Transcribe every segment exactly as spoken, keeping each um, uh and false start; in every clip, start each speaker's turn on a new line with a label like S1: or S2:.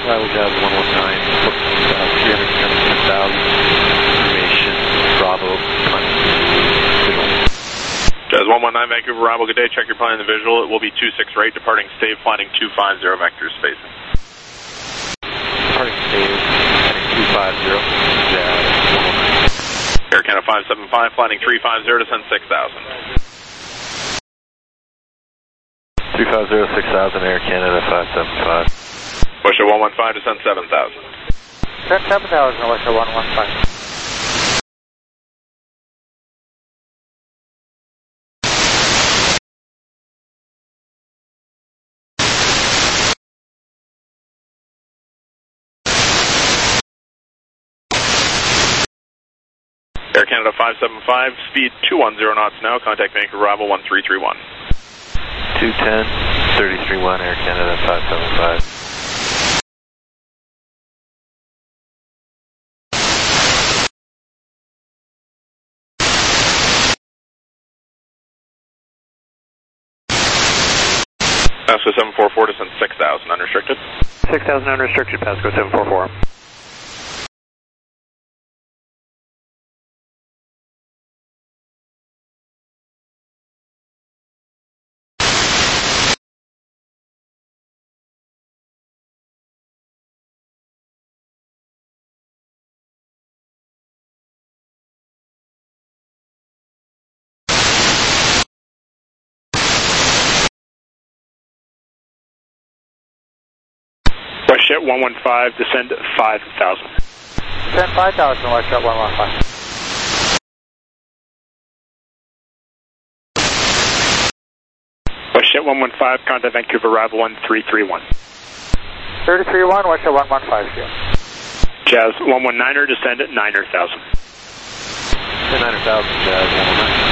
S1: Arrival Jazz one one nine, three hundred seventy-seven thousand, information, Bravo, climbing visual.
S2: Jazz one one nine, Vancouver Arrival, good day, check your plane in the visual, it will be two six eight, departing stave, flying two five zero, vector spacing.
S1: Departing stave, heading two five zero, Jazz one one nine.
S2: Air Canada five seven five, flying three five zero, descend six thousand.
S1: three five zero, six thousand, Air Canada five seven five.
S2: Wisha one one five, descend seven thousand.
S3: Descend seven thousand, Wisha one one five.
S2: Air Canada five seven five, speed two one zero knots now, contact Vancouver Arrival one three three one.
S1: two ten, thirty-three one, Air Canada five seven five.
S2: Pasco seven four four, descend six thousand, unrestricted.
S3: six thousand unrestricted, Pasco seven four four.
S2: Westjet one one five, descend five thousand.
S3: Descend five thousand, Westjet one one five.
S2: Westjet one one five, contact Vancouver Arrival one three three one.
S3: thirty-three one, Westjet one one five, here.
S2: Jazz one one niner, descend niner thousand.
S1: Descend niner thousand, Jazz one one nine.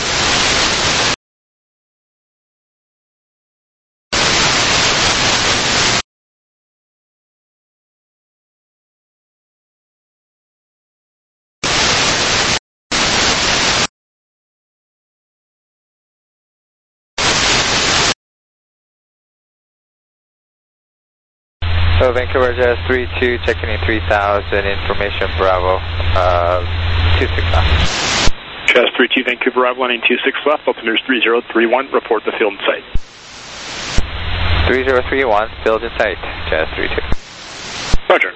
S3: So Vancouver Jazz three two, checking in three thousand, information Bravo, uh, two six left.
S2: Jazz three two, Vancouver Arrival, landing two six left, altimeter is three zero three one, report the field in sight.
S3: three zero three one, field in sight, Jazz three two.
S2: Roger.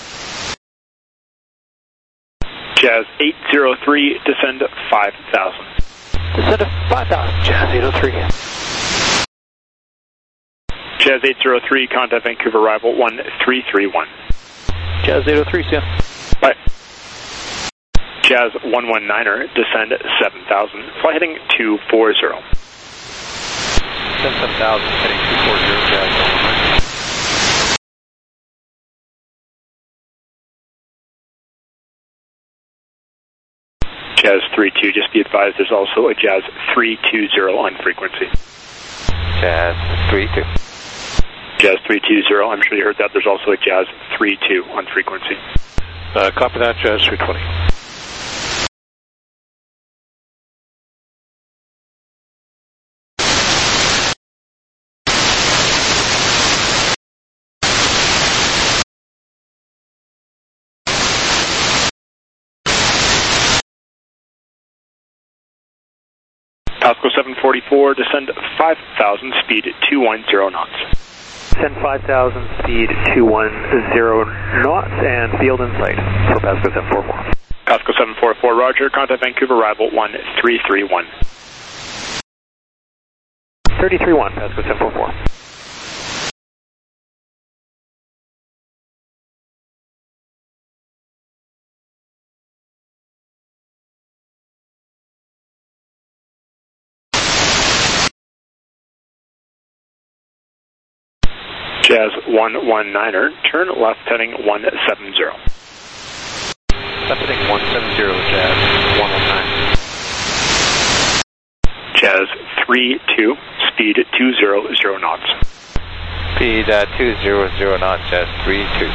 S2: Jazz eight zero three, descend five thousand.
S3: Descend five thousand, Jazz eight oh three.
S2: Jazz eight zero three, contact Vancouver Arrival one three three one.
S3: Jazz eight oh three, see ya.
S2: Bye. Jazz one one niner, descend seven thousand, fly heading two four zero.
S1: Descend seven thousand, heading two four zero, Jazz one one nine.
S2: Jazz three two, just be advised there's also a Jazz three two zero on frequency.
S3: Jazz three two.
S2: Jazz three two zero, I'm sure you heard that. There's also a Jazz three two on frequency.
S1: Uh, copy that, Jazz three twenty.
S2: Pasco seven forty-four, descend five thousand, speed two one zero knots.
S3: Descend five thousand, speed two one zero knots, and field in sight for Pasco seven four four.
S2: Pasco seven four four, roger, contact Vancouver Arrival one three three one.
S3: thirty-three one, Pasco seven four four.
S2: Jazz one one niner, turn left heading one seven zero.
S1: Left heading one seven zero, Jazz one one nine.
S2: Jazz three two, speed two zero zero knots.
S3: Speed uh, two zero zero knots, Jazz three two.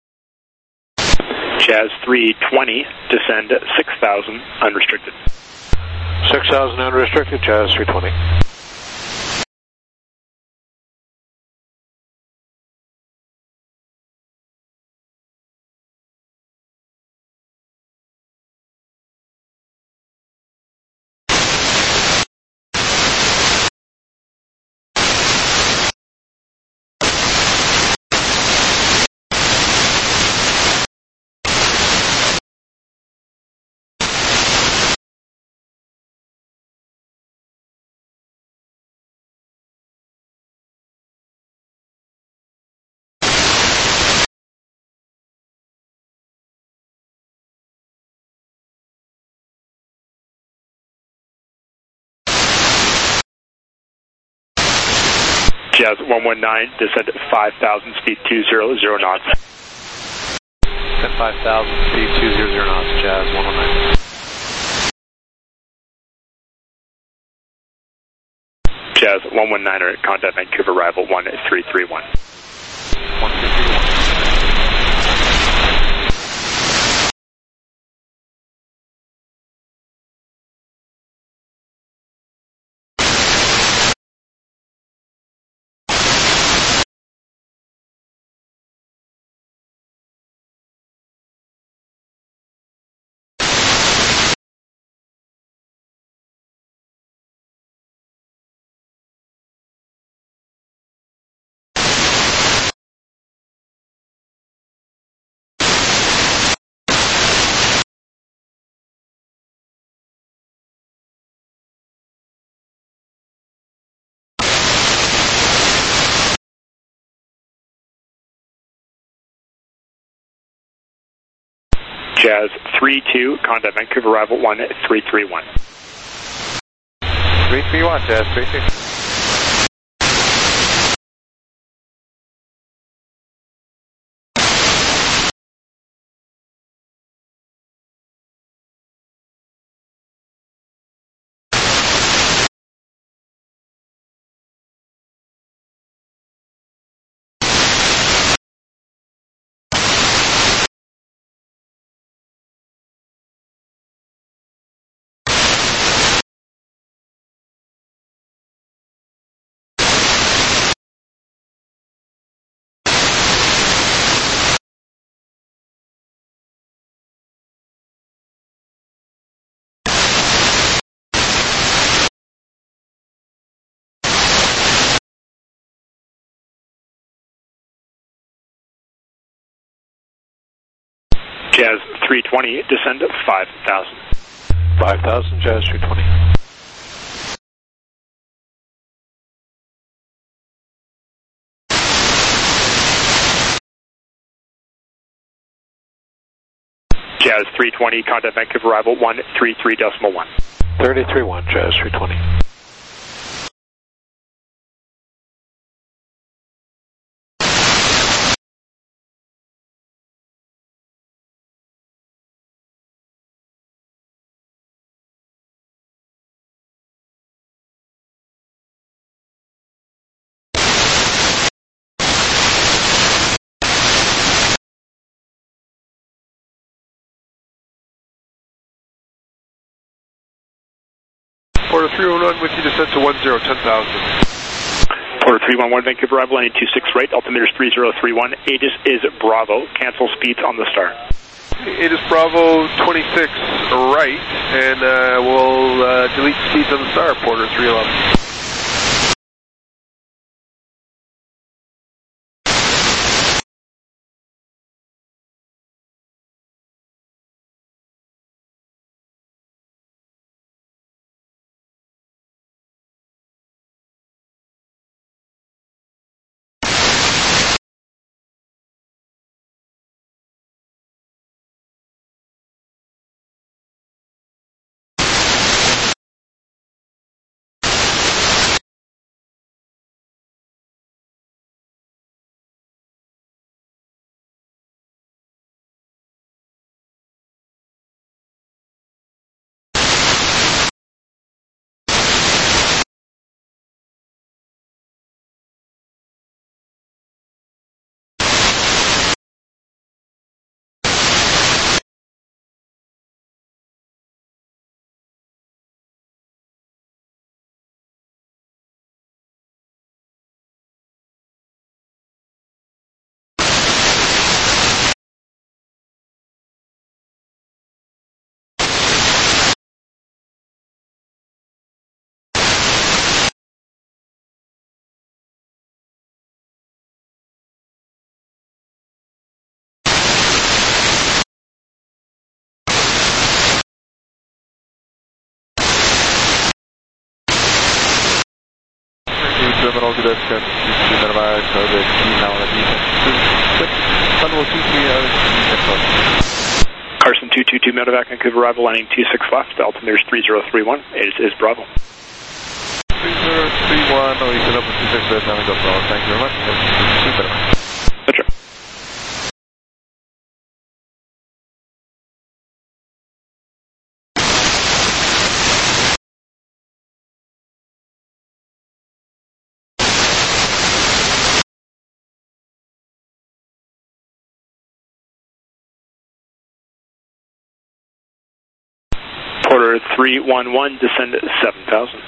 S2: Jazz three twenty, descend six thousand, unrestricted.
S4: six thousand unrestricted, Jazz three twenty.
S2: Jazz one one nine, descend at five thousand, speed two zero zero knots.
S4: Descend five thousand, speed two zero zero knots, Jazz one one nine.
S2: Jazz one one niner, contact Vancouver, arrival one three three one.
S4: one three three one.
S2: Jazz three two, contact Vancouver, arrival one three three one.
S3: three three one, Jazz three two.
S2: Jazz three twenty, descend at five thousand.
S4: five thousand, Jazz three twenty.
S2: Jazz three twenty, contact Vancouver, arrival one three three decimal one.
S4: thirty-three one, Jazz three twenty.
S5: Porter three one one with you, descent to one zero, ten thousand.
S2: Porter three one one, Vancouver, arrival landing two six right, altimeter is three zero three one, ATIS is Bravo, cancel speeds on the star.
S5: It is Bravo twenty-six right, and uh, we'll uh, delete speeds on the star, Porter three eleven. Terminal Cadet Scan two two medevac, the key now on the defense. Sunwell two three out.
S2: Carson two two two medevac, Vancouver arrival, landing two six left, altimeter is three zero three one, it is, is Bravo.
S5: three zero three one, oh, you set up with two six right now, go Bravo, thank you very much. two medevac.
S2: That's right. Porter three one one, descend at seven thousand.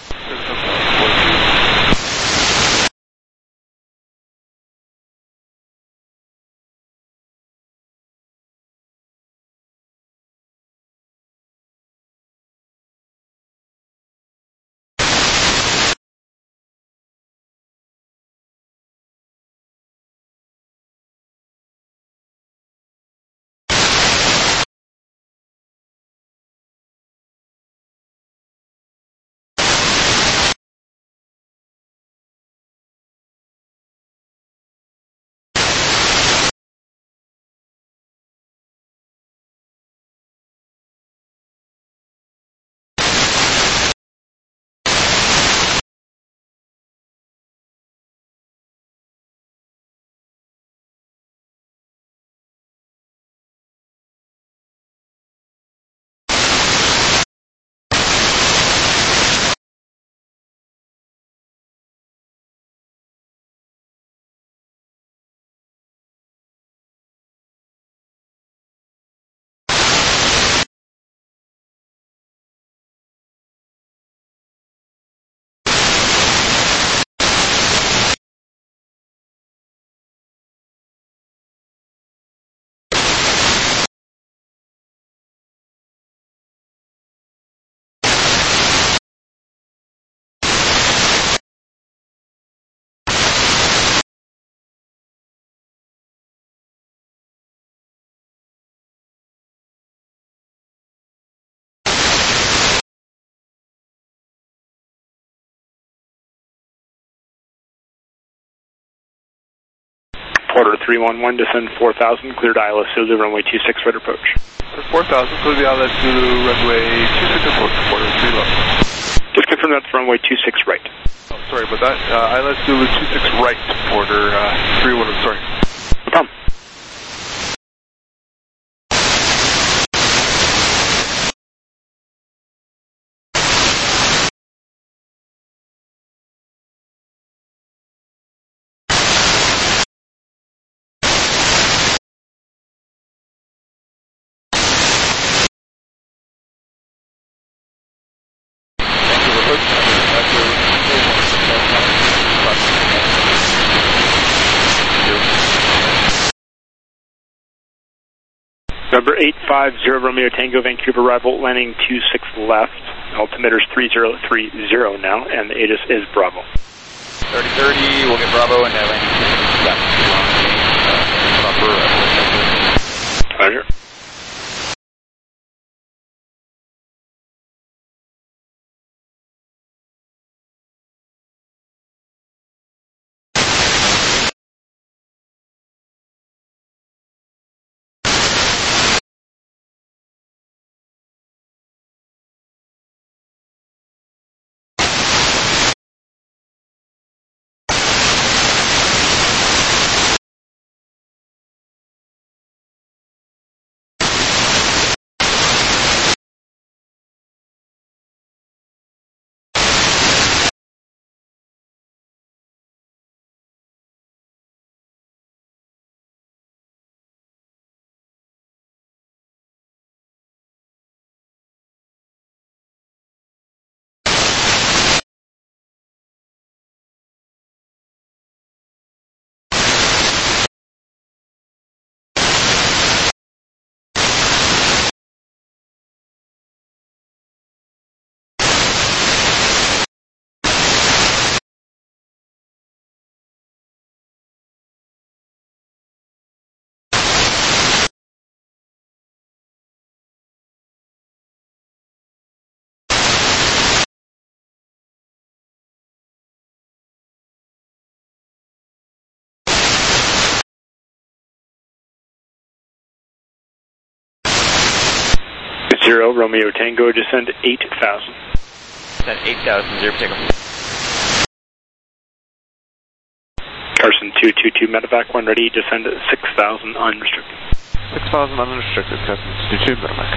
S2: Porter three one one, descend four thousand, cleared I L S Zulu, runway two six, right approach.
S5: four thousand, clear the I L S Zulu, runway two six approach, Porter three left.
S2: Just confirm that's runway two six right.
S5: Oh, sorry about that. Uh, I L S Zulu two six right, Porter uh, three one, sorry.
S2: No problem. Number eight five zero Romeo Tango, Vancouver arrival, landing two six left. Altimeter is three zero three zero now, and the ATIS is Bravo.
S3: thirty thirty, we'll get Bravo and uh, landing two six left.
S2: Roger. Zero, Romeo Tango, descend eight thousand.
S3: Descend eight thousand, zero Tango.
S2: Carson two two two, medevac, one ready, descend six thousand unrestricted.
S4: six thousand unrestricted, Carson two two two, medevac.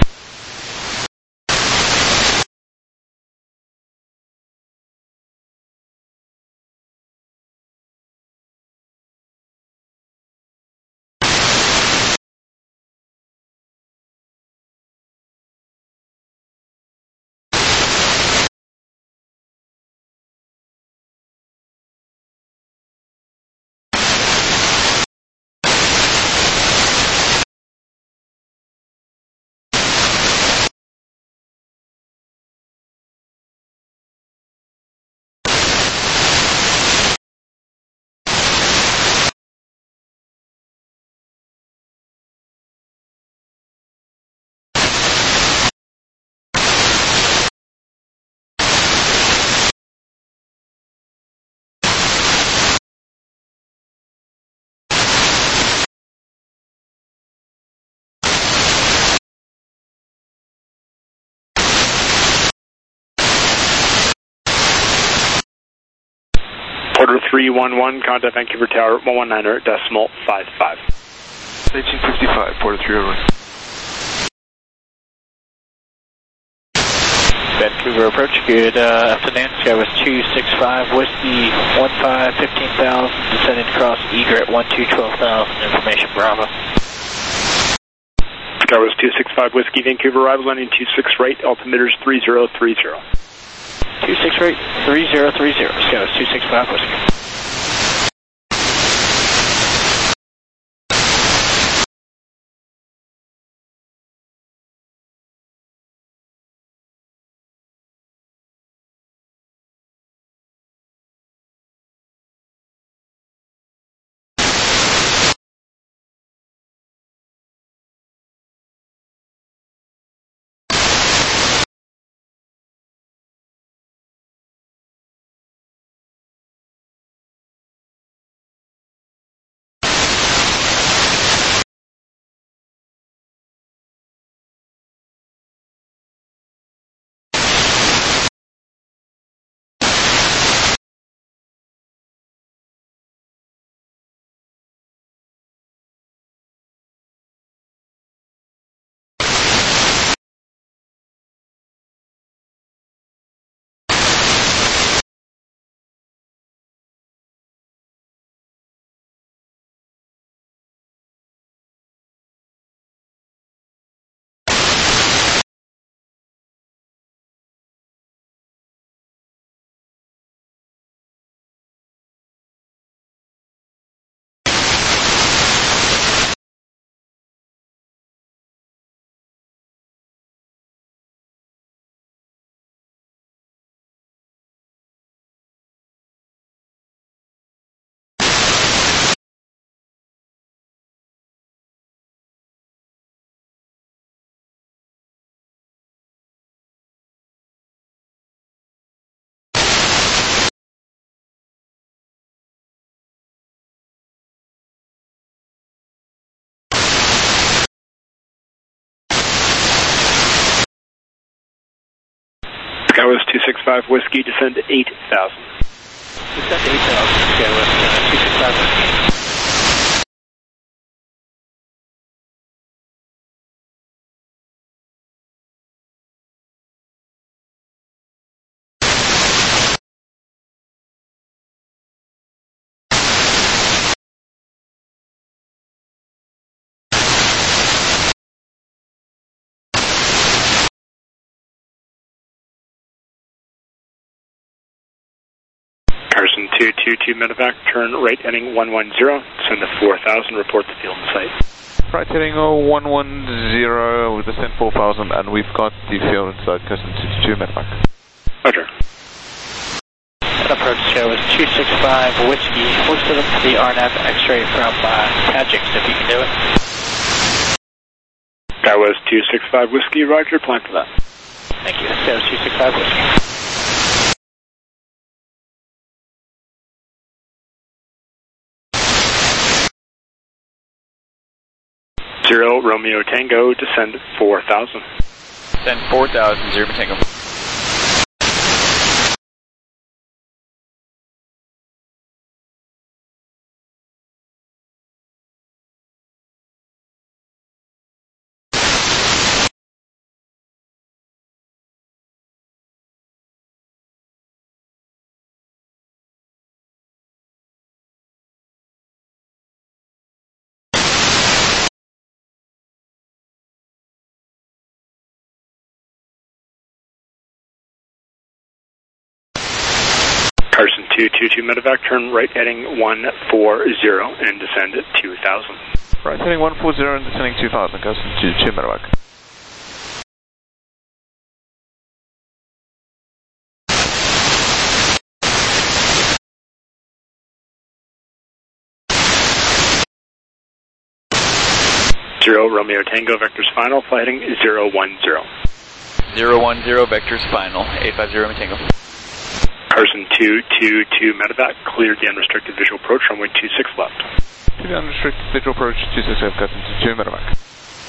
S2: Porter three one one, contact Vancouver Tower, one one niner, decimal five five.
S5: eighteen fifty-five, Porter three one one.
S6: Vancouver approach, good uh, afternoon. Skywest two six five, Whiskey one five, fifteen thousand, descending across egret one two, twelve thousand, information Bravo.
S2: Skywest two six five, Whiskey, Vancouver, arrival landing two six right, altimeters three zero three zero.
S6: two six right, three zero three zero, Skywest two six five, Whiskey.
S2: Skywest two six five, Whiskey, descend eight thousand.
S6: Descend eight thousand, Skywest uh, two six five, Whiskey.
S2: Carson two two two, medevac, turn right heading one one zero, send to four thousand, report the field in sight.
S4: Right heading one one zero, descend four thousand, and we've got the field inside, Carson two two two, medevac.
S2: Roger.
S6: And approach Skywest two six five, Whiskey, hoisted up to the R N A V X-ray from uh, Tajix, if you can do it.
S2: Skywest two six five, Whiskey, roger, plan for that.
S6: Thank you, Skywest two six five, Whiskey.
S2: Zero, Romeo Tango, descend four thousand.
S7: Then four thousand, zero Tango.
S2: Carson two two two medevac, turn right heading one four zero and descend at two thousand.
S4: Right heading one four zero and descending two thousand, Carson two two medevac.
S2: Zero Romeo Tango, vectors final, flight heading zero one zero.
S7: Zero one zero, vectors final, eight five zero Tango.
S2: Carson two two two medevac, cleared the unrestricted visual approach, runway two six left.
S4: To the unrestricted visual approach, two six left, Carson two two medevac.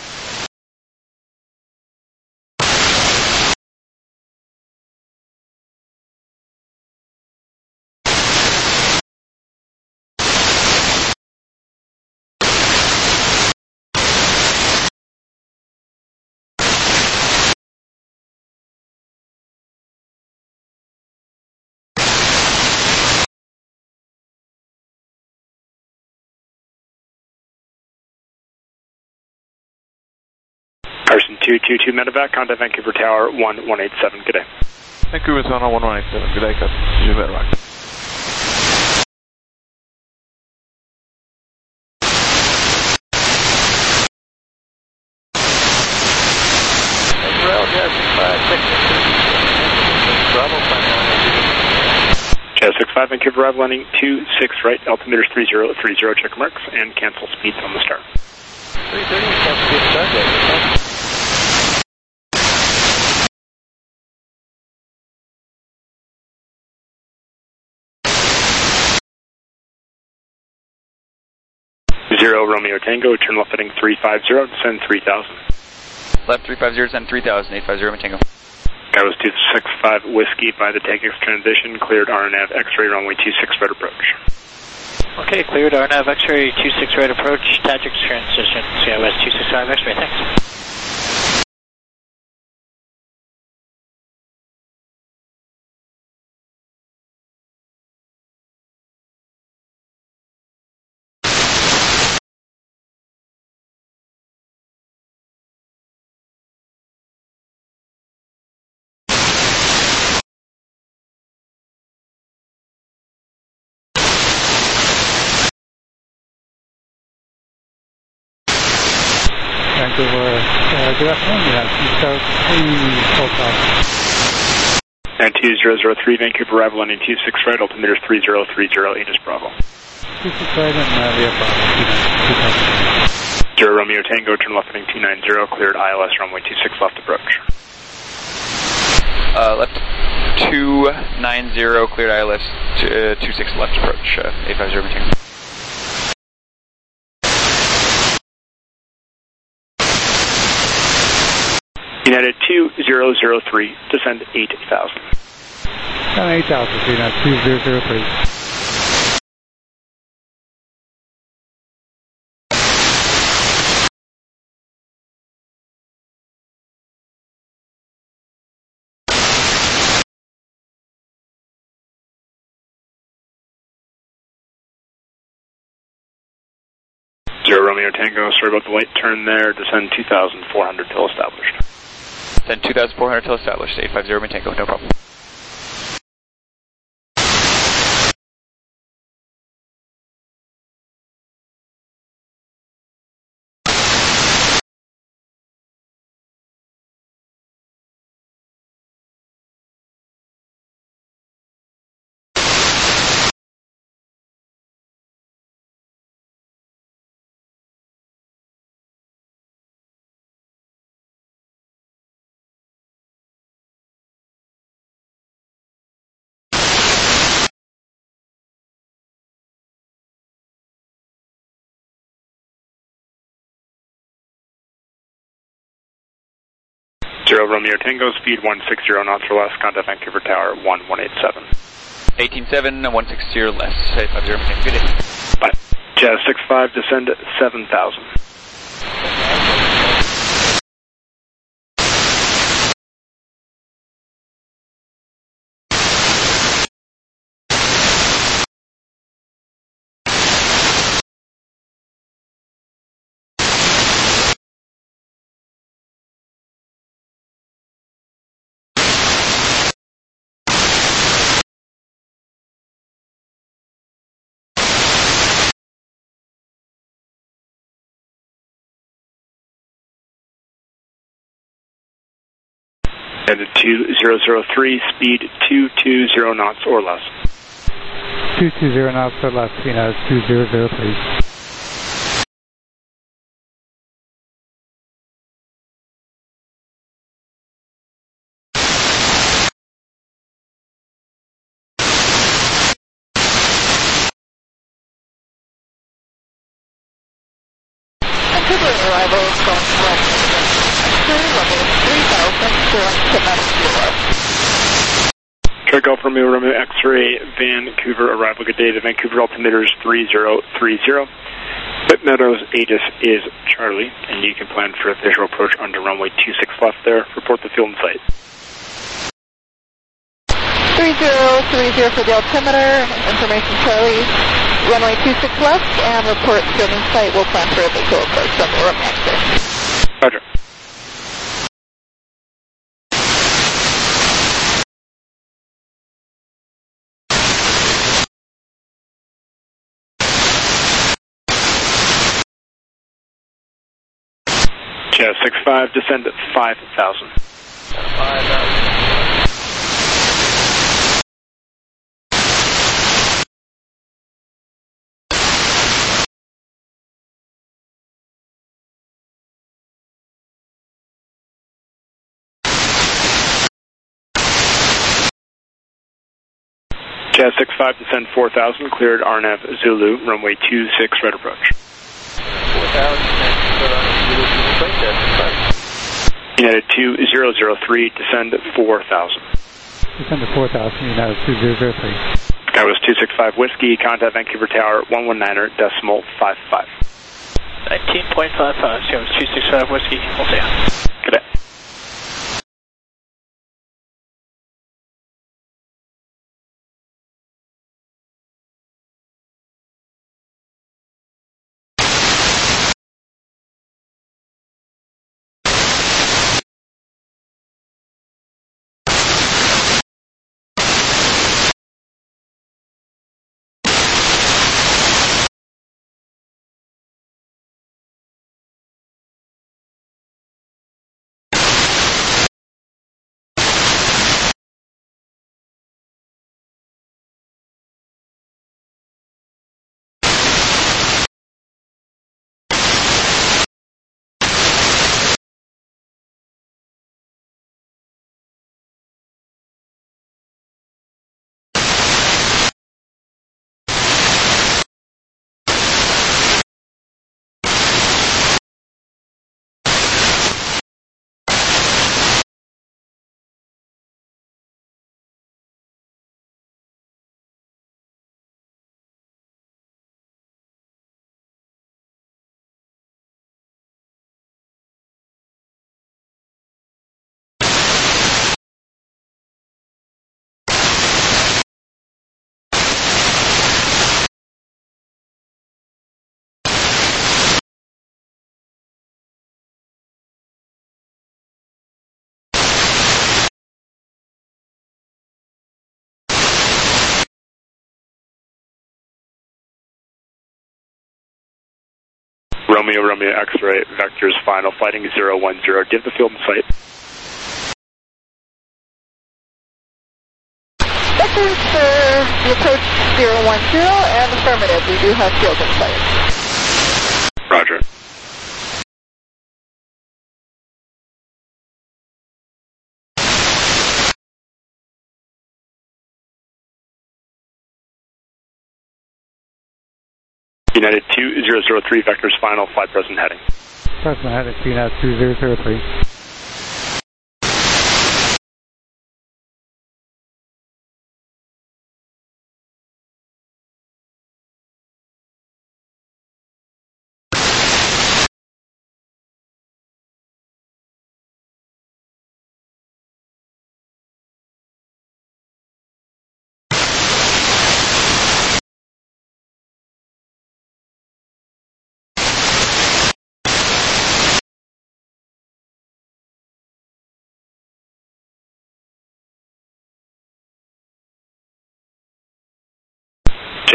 S2: Carson two two two medevac, contact Vancouver Tower one one eight seven, good day.
S4: Vancouver Tower one one eight seven, good day, Carson two two medevac.
S2: Jazz six five, Vancouver arrival landing two six right, altimeters three zero three zero, check marks, and cancel speeds on the start.
S3: three thirty, cancel speed start, yeah.
S2: Zero Romeo Tango, turn left heading three five zero, descend three thousand.
S7: Left three five zero, descend three thousand, eight five zero Tango.
S2: That was two six five Whiskey by the Takex transition, cleared R N A V X-ray runway two six right approach.
S6: Okay, cleared R N A V X-ray two six right approach, Takex transition, C I W S two six five X-ray, thanks.
S8: Vancouver, uh, good afternoon, you have East three four thousand.
S2: And two zero zero three, Vancouver arrival landing two six right, altimeters three zero three zero, eight is Bravo.
S8: two six right and uh, we have Bravo.
S2: Zero Romeo Tango, turn left heading two nine zero, cleared I L S runway two six left approach.
S7: Uh, left two nine zero, cleared I L S uh, two six left approach, uh, eight five zero Tango.
S2: United two zero zero three, descend eight thousand.
S8: Descend eight thousand, United two zero zero three.
S2: Zero Romeo Tango, sorry about the late turn there, descend two thousand four hundred till established.
S7: Then two thousand four hundred till established, eight five zero Tango, no problem.
S2: Zero Romeo Tango, speed one sixty knots or less, contact Vancouver Tower one one eight seven.
S7: eighteen seven, one sixty less, eight five zero, good day.
S2: Bye. Jazz six five, descend seven thousand. Headed two zero zero three, speed two two zero knots or less.
S8: two two zero knots or less, you know, two zero zero three.
S9: Vancouver arrival from level three thousand, to Mexico.
S2: Trek Golf Romeo Romeo X-ray, Vancouver arrival. Good day to Vancouver altimeters three zero three zero. Whip Meadows Aegis is Charlie, and you can plan for a visual approach under runway two six left there. Report the field in sight.
S9: three zero three zero for the altimeter, information Charlie, runway two six left, and report field in sight. We'll plan for a visual approach under runway X-ray.
S2: Roger. Jazz six five, descend at five thousand.
S3: five thousand.
S2: Jazz six five, descend four thousand, cleared R N F Zulu, runway two six, right approach.
S3: four thousand.
S2: United two zero zero three, descend four thousand.
S8: Descend to four thousand, United two zero zero three.
S2: That was two six five Whiskey, contact Vancouver Tower one one niner decimal five five.
S6: nineteen point five five, so it's two six five Whiskey, we'll see you.
S2: Good day. Romeo, Romeo, X-ray, vectors, final, fighting zero one zero. Give the field in sight.
S9: Vectors for the approach zero one zero and affirmative. We do have field in sight.
S2: Roger. United two zero zero three, vectors final, flight present heading.
S8: Present heading to United two zero zero three.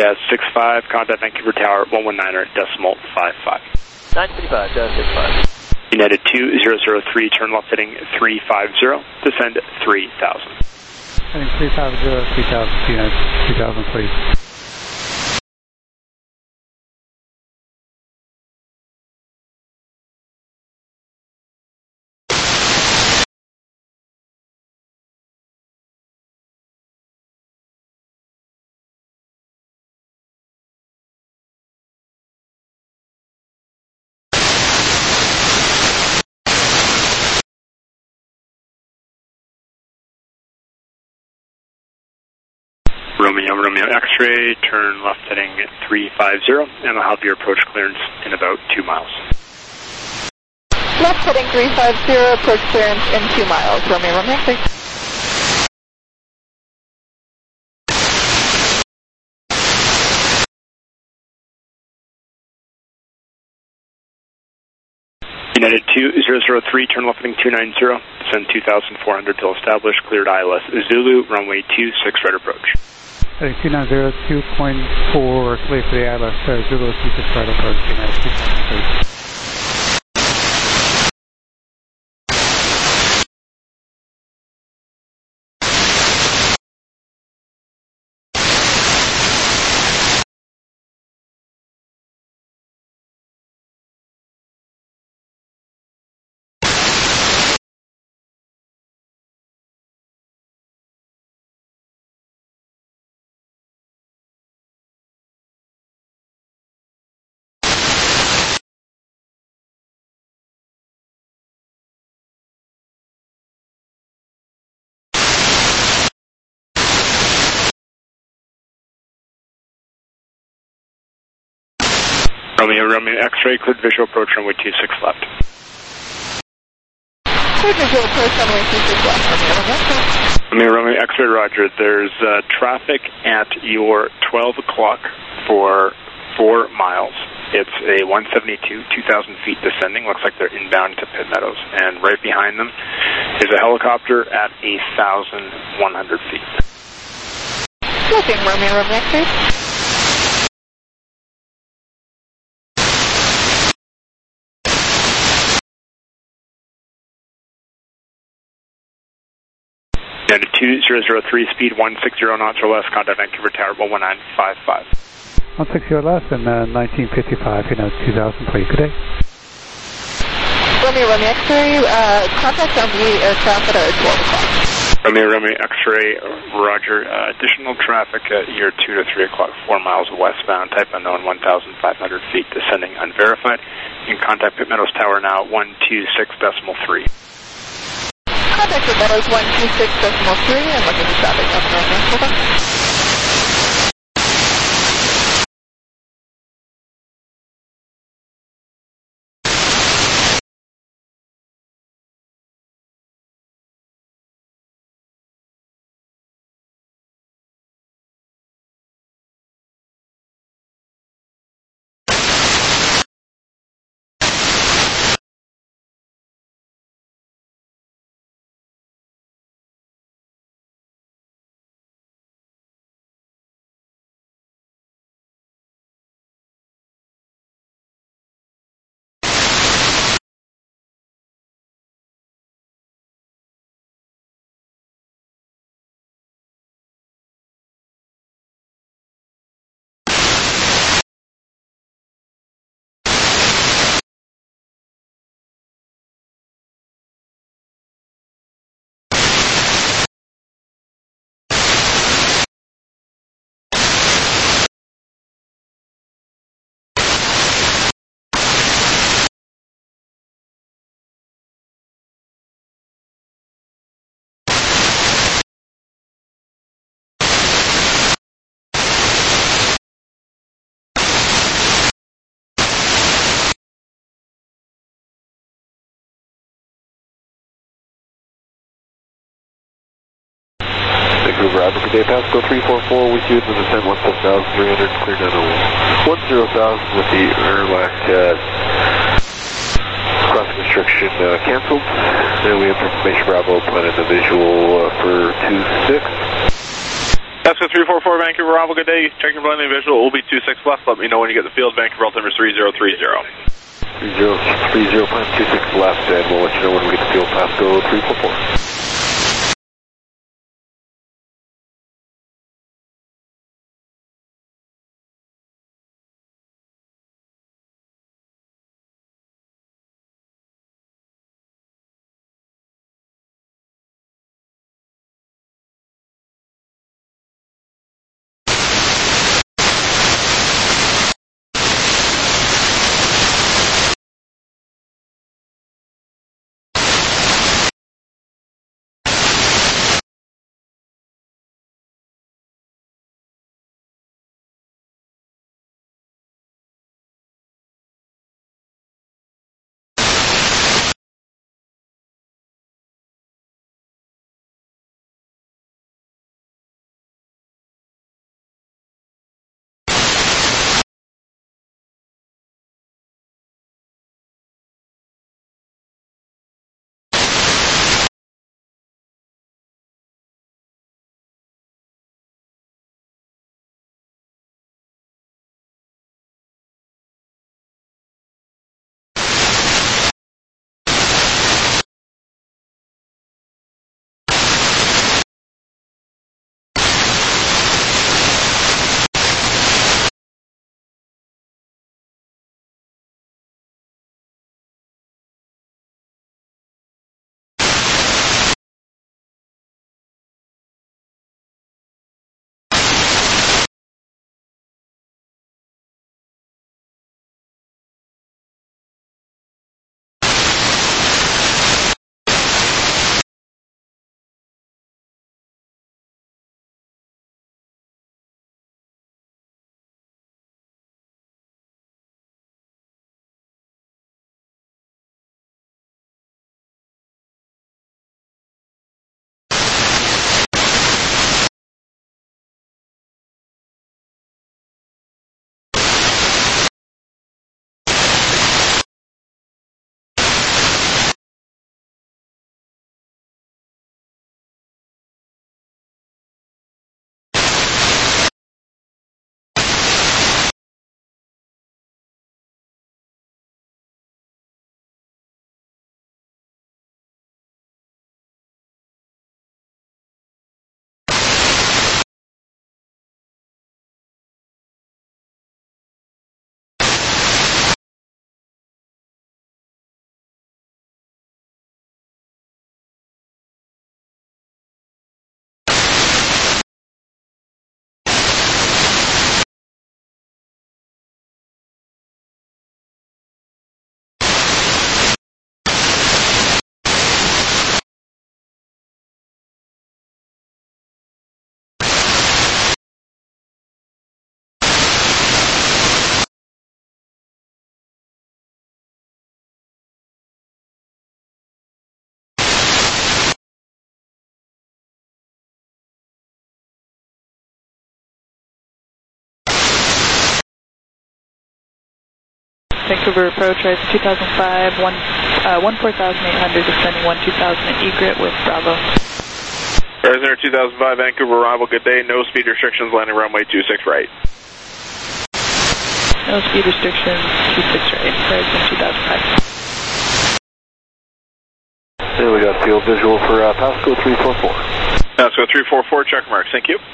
S2: Jazz six five, contact Vancouver Tower one one niner decimal five five.
S10: nine fifty-five, Jazz six five.
S2: United two zero zero three, turn left heading three five zero, descend three thousand.
S8: Heading three five zero, three thousand, United two thousand, please.
S2: Romeo, Romeo X-ray, turn left heading three five zero, and I'll have your approach clearance in about two miles.
S9: Left heading three five zero, approach clearance in two miles. Romeo, Romeo X-ray.
S2: United two zero zero three, turn left heading two nine zero, descend two thousand four hundred till established, cleared I L S Zulu, runway two six, right approach.
S8: Heading two nine zero, two point four, clear for the I L S uh, Zulu, two six, right approach, United two thousand, please.
S2: Romeo, Romeo X-ray, cleared visual approach runway two six left.
S9: Cleared visual approach runway two six left. Romeo, Romeo X-ray.
S2: Romeo, Romeo X-ray, roger. There's uh, traffic at your twelve o'clock for four miles. It's a one seventy-two, two thousand feet descending. Looks like they're inbound to Pitt Meadows. And right behind them is a helicopter at one thousand one hundred feet.
S9: Looking, Romeo, Romeo X-ray.
S2: United two zero zero three, speed one six zero knots or less, contact Vancouver Tower one one nine five five.
S8: one six zero less and uh, nineteen fifty-five, United two thousand, please. Good day.
S9: Romeo, Romeo X-ray, uh, contact on the aircraft at our twelve o'clock.
S2: Romeo, Romeo X-ray, roger. Uh, additional traffic at your two to three o'clock, four miles westbound, type unknown, one thousand five hundred feet, descending unverified. You can contact Pitt Meadows Tower now, one two six decimal three.
S9: Contact Pitt Meadows one two six decimal three, and looking for traffic up and over. Hold on.
S1: Vancouver, Africa Day, Pasco three four four, with you at the descent one seven thousand three hundred, clear down to one zero thousand with the Erlac uh, crossing restriction uh, cancelled. And we have information Bravo planning the visual uh, for two six.
S5: Pasco three four four, Vancouver Bravo, good day. Checking your blending visual, will be two six left. Let me know when you get the field. Vancouver altimeter three zero three zero.
S1: three zero three zero, plan two six left, and we'll let you know when we get the field. Pasco three four four.
S11: Vancouver approach, right, two thousand five, one, uh, one four thousand eight hundred, descending one two thousand at egret with Bravo.
S5: Prisoner two thousand five, Vancouver arrival, good day. No speed restrictions, landing runway two six right.
S11: No speed restrictions, two six right, Prisoner two thousand five.
S1: And we got field visual for uh, Pasco three four four.
S5: Pasco three four four, check marks, thank you.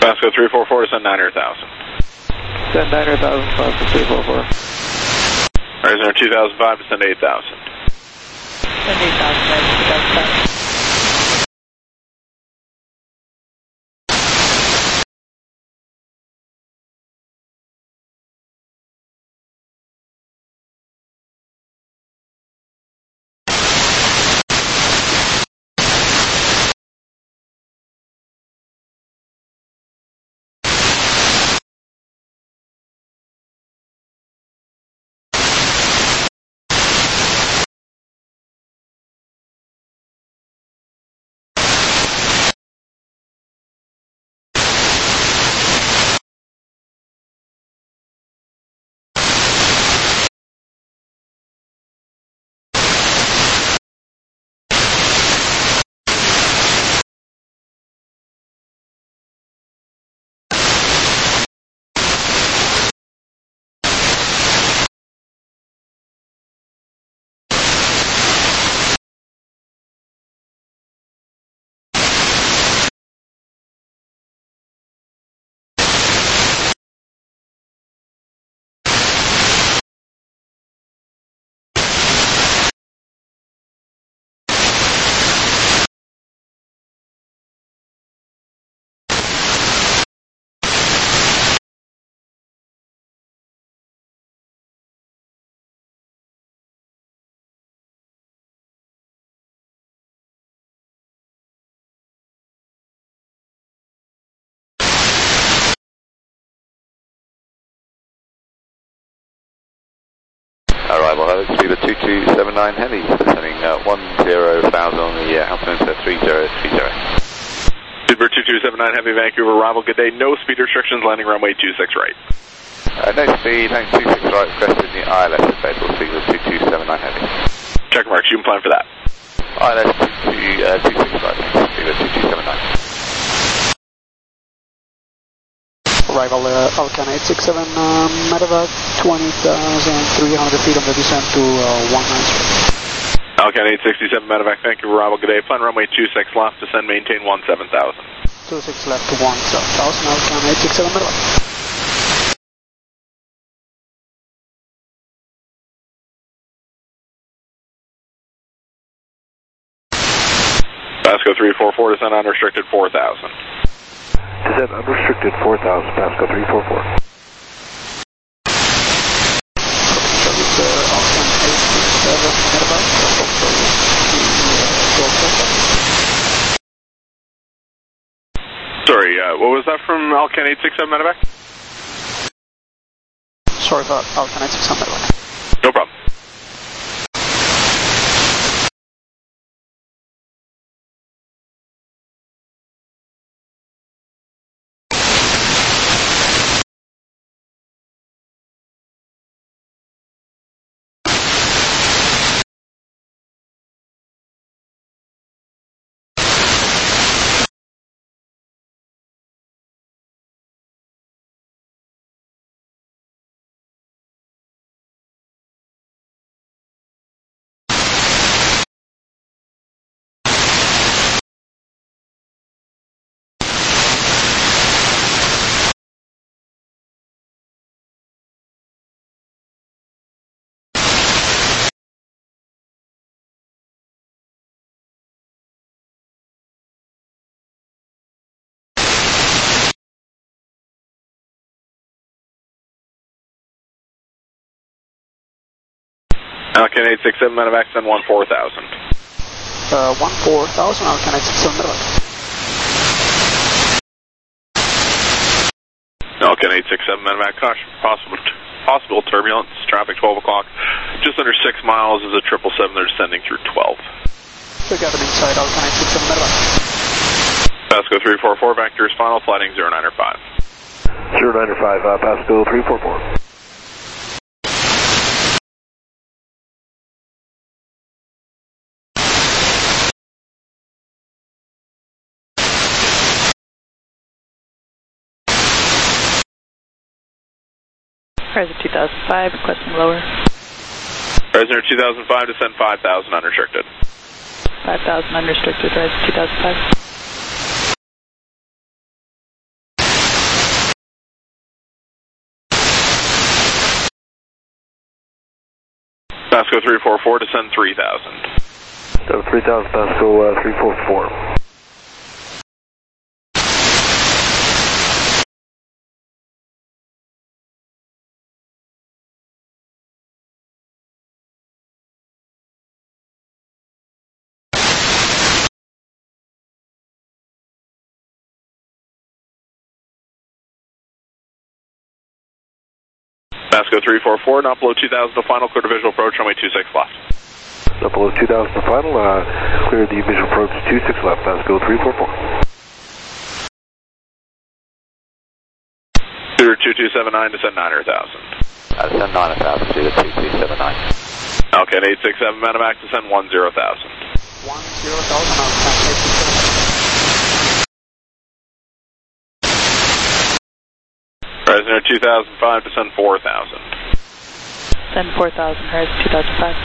S2: Vasco three four four, send nine hundred thousand.
S6: Send nine hundred thousand, Vasco three four four.
S2: Horizon two thousand five to send eight thousand.
S11: Send eight thousand, Horizon two thousand five.
S12: Arrival, Alex, Beaver two two seven nine Heavy, descending uh, one zero thousand on the uh, altimeter three zero three zero.
S2: Beaver two two seven nine Heavy, Vancouver, arrival, good day, no speed restrictions, landing runway two six right.
S12: Uh, no speed, landing two six right, requested in the I L S available, Beaver two two seven nine Heavy.
S2: Check marks, you can plan for that.
S12: I L S two six right, Beaver two two seven nine.
S13: Arrival uh, Alcan eight six seven, um, medevac, twenty thousand three hundred feet on the descent to uh, one nine zero.
S2: Alcan eight sixty-seven, medevac, Vancouver, arrival, good day, plan runway two six left, descend, maintain one seven thousand.
S13: two six left to one seven thousand, Alcan eight six seven, medevac.
S2: Vasco three four four, descend unrestricted four thousand.
S14: Descent unrestricted four thousand, Vasco three four four.
S2: Sorry, uh, what was that from Alcan eight six seven, medevac?
S13: Sorry about Alcan eight six seven, medevac.
S2: No problem. Alcan eight six seven, medevac, send one four thousand.
S13: Uh, one four thousand, Alcan eight six seven, medevac.
S2: Alcan eight six seven, medevac, caution, possible, possible turbulence, traffic twelve o'clock, just under six miles is a triple seven, they're descending through twelve.
S13: So got it inside, Alcan eight six seven, medevac.
S2: Vasco three four four, vectors final, flighting zero nine five.
S14: zero nine five, uh, Pascal three four four.
S11: Horizon two thousand five, requesting lower.
S2: Horizon two thousand five, descend five thousand unrestricted.
S11: five thousand unrestricted, Horizon two thousand five.
S5: Pasco three four four, descend three thousand.
S14: Descend three thousand, Pasco uh, three four four.
S5: Pasco three four four, not below two thousand to final, clear to visual approach, runway two six left.
S14: Not below two thousand to final, uh, clear the visual approach two six left, Pasco three four four.
S5: Clear two two seven nine, descend nine hundred thousand.
S12: Uh, descend nine hundred thousand, clear two two seven nine.
S5: Okay, eight six seven, Medivac, descend one zero thousand.
S13: one zero thousand, I'll eight six seven.
S5: Horizon two thousand five, descend four thousand.
S11: Send four thousand, Horizon two thousand five.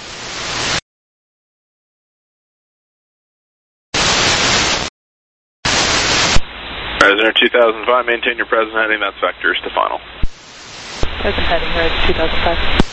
S5: Horizon two thousand five, maintain your present heading, that's vectors to final.
S11: Present heading, Horizon two thousand five.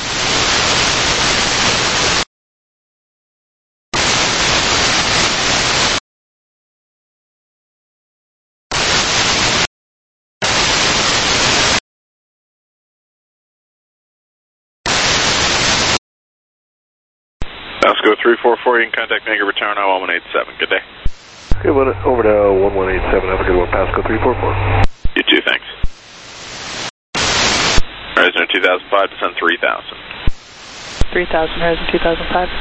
S5: Pasco three four four, you can contact Mega Return on one one eight seven. Good day.
S14: Okay, well, over to one one eight seven. Have a good one, Pasco three four four.
S5: You too, thanks. Horizon two thousand five, descend three thousand.
S11: three thousand, Horizon two thousand five.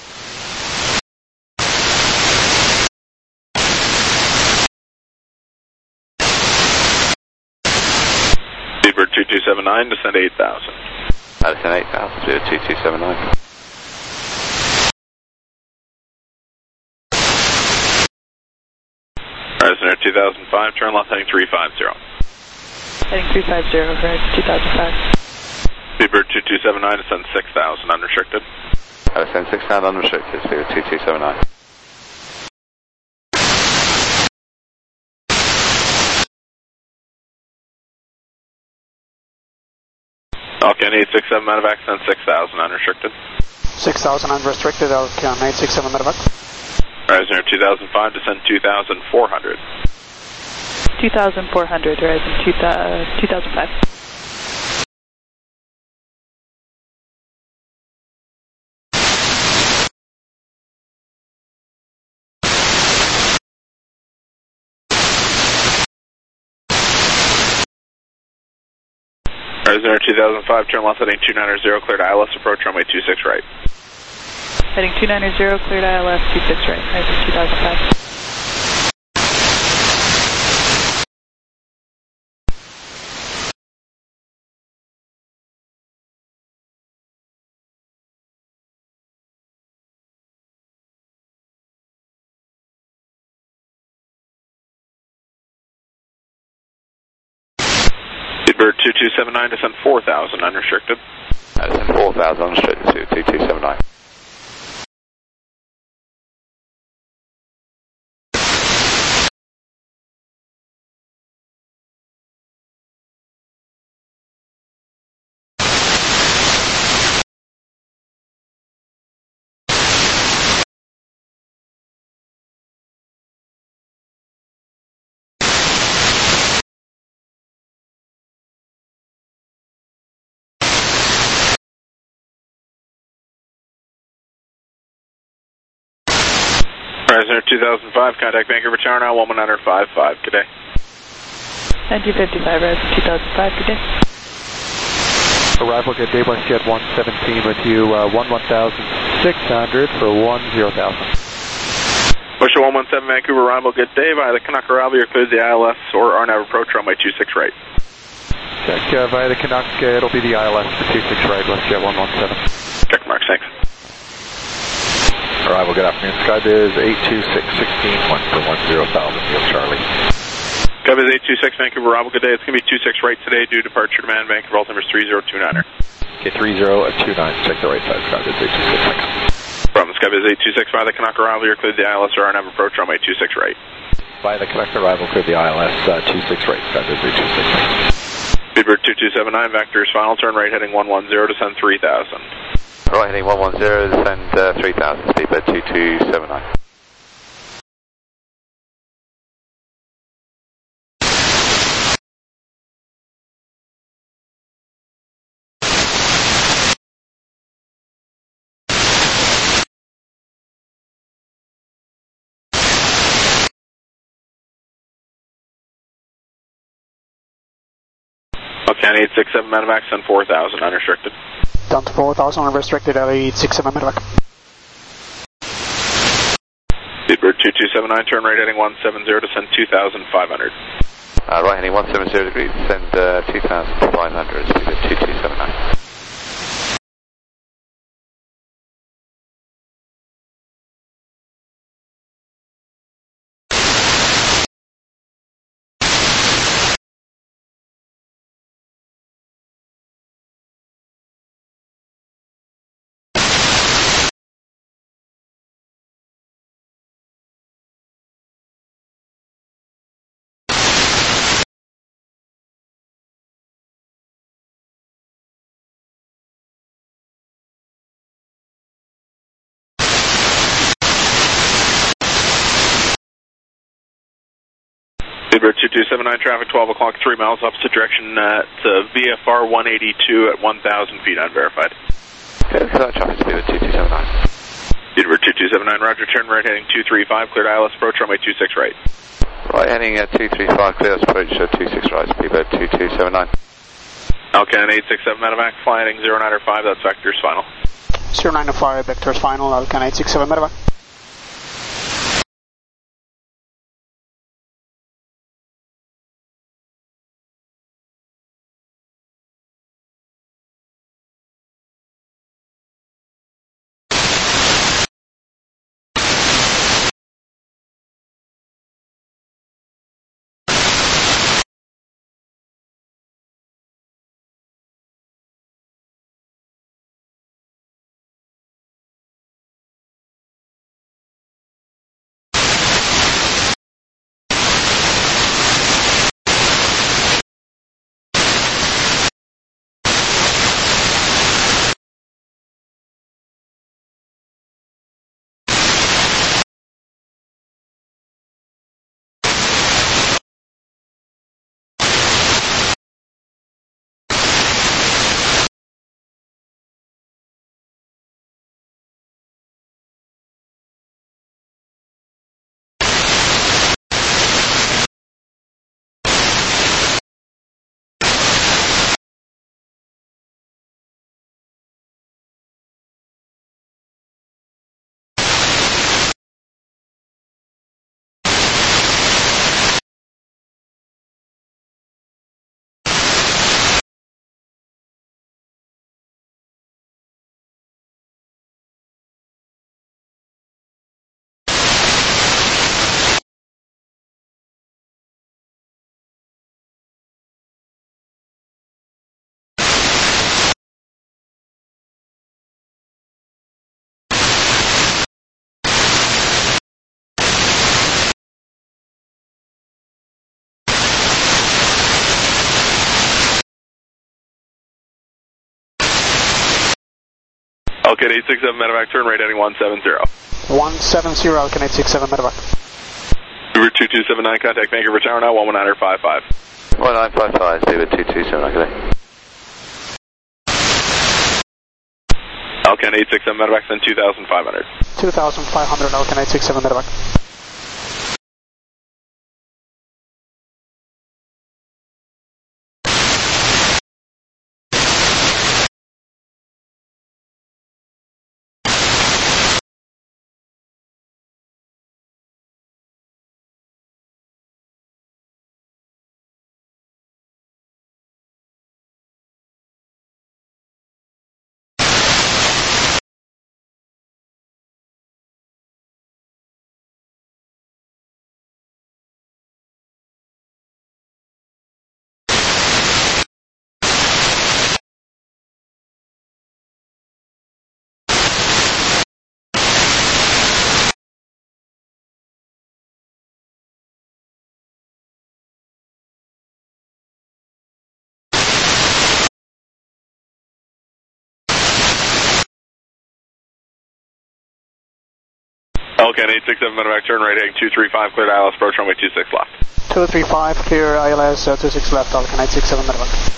S5: Seabird two two seven nine, descend eight thousand.
S12: Uh, descend eight thousand, clear two two seven nine.
S5: Horizon two thousand five, turn left heading three five zero.
S11: Heading three five zero, Horizon two thousand five.
S5: Seabird two two seven nine, descend six thousand, unrestricted.
S12: Uh, descend six thousand, unrestricted, clear two two seven nine.
S5: Okay, eight six seven Medivac, send six thousand, unrestricted.
S13: six thousand unrestricted, Alcan eight six seven Medivac.
S5: Horizon two thousand five, descend two thousand four hundred.
S11: two thousand four hundred, Horizon two thousand five.
S5: Horizon two thousand five, turn left heading two nine zero, cleared I L S, approach runway two six right.
S11: Heading two nine zero, cleared I L S, two six right, Horizon two thousand five.
S5: Seabird two two seven nine, descend four thousand, unrestricted.
S12: Uh, descend four thousand, unrestricted, two two seven nine.
S5: Horizon two thousand five, contact Vancouver Tower now, one one nine five five, good day.
S11: nineteen fifty-five, Horizon two thousand five, good day.
S15: Arrival, good day, WestJet one seventeen with you, uh, one one thousand six hundred for one zero thousand.
S5: Bushel one one seven, Vancouver, arrival, good day, via the Canuck arrival, you're cleared the I L S or R N A V approach, runway two six right.
S15: Check, uh, via the Canuck, uh, it'll be the I L S, the two six right, WestJet one one seven.
S5: Check marks, thanks.
S16: Arrival, good afternoon. Skybiz eight two six one six one for one zero thousand, Neil Charlie.
S5: Skybiz eight two six, Vancouver, arrival, good day. It's going to be two six right today, due departure demand, Vancouver, altimeter three zero two nine.
S16: Okay, three zero two nine, check the right side, Skybiz eight two six, thanks.
S5: From Skybiz eight two six, by the Canuck arrival, you're cleared the I L S or R N A V approach, runway two six right.
S16: By the Canuck arrival, cleared the I L S uh, two six right, Skybiz eight two six, thanks.
S5: Speedbird two two seven nine, vectors, final turn right heading one one zero, descend three thousand.
S12: Right, heading one one zero, descend uh, three thousand, speedbird two two seven nine.
S2: Alcan eight six seven medevac, send four thousand unrestricted.
S13: Down to four thousand unrestricted, L eight six seven medevac.
S2: Speedbird two two seven nine, turn right heading one seven zero, descend two thousand five hundred.
S12: Uh, right heading one seven zero degrees, descend uh, two thousand five hundred, speedbird two two seven nine.
S2: Speedbird two two seven nine, traffic twelve o'clock, three miles, opposite direction at uh, V F R one eighty-two at one thousand feet, unverified.
S12: Okay, so traffic speedbird two two seven nine.
S2: Speedbird two two seven nine, roger, turn right heading two three five, cleared I L S approach, runway two six right.
S12: Right heading uh, two three five, clear approach uh, two six right, speedbird two two seven nine.
S2: Alcan eight six seven medevac, fly heading zero nine five, that's vectors final.
S13: zero nine five, vectors final, Alcan eight six seven medevac.
S2: Alcan eight six seven medevac, turn right heading one seven zero.
S13: one seven zero, Alcan eight six seven medevac.
S2: Uber two two seven nine, contact Vancouver Tower now, one one nine five five.
S12: one nine five five, speedbird two two seven nine, good day.
S2: Alcan eight six seven medevac, send two thousand five hundred.
S13: two thousand five hundred, Alcan eight six seven medevac.
S17: Elkin eight six seven medevac, turn right heading two three five, cleared I L S, approach runway two six left.
S13: two three five, clear I L S, uh, two six left, Falcon eight six seven medevac.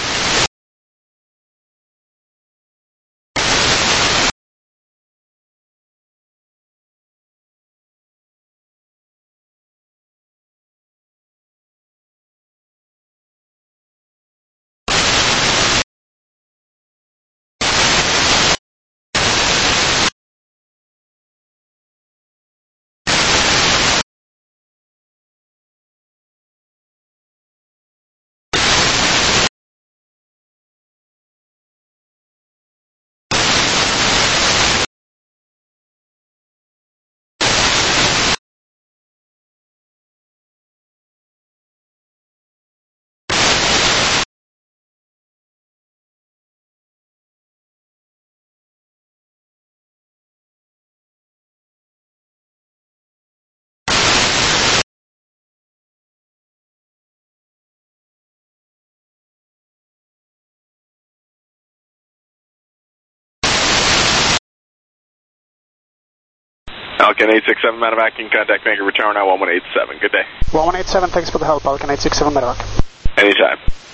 S17: Elkin eight six seven medevac, can contact Vancouver return now one one eight seven. Good day.
S13: one one eight seven, thanks for the help, Falcon eight six seven medevac.
S17: Anytime.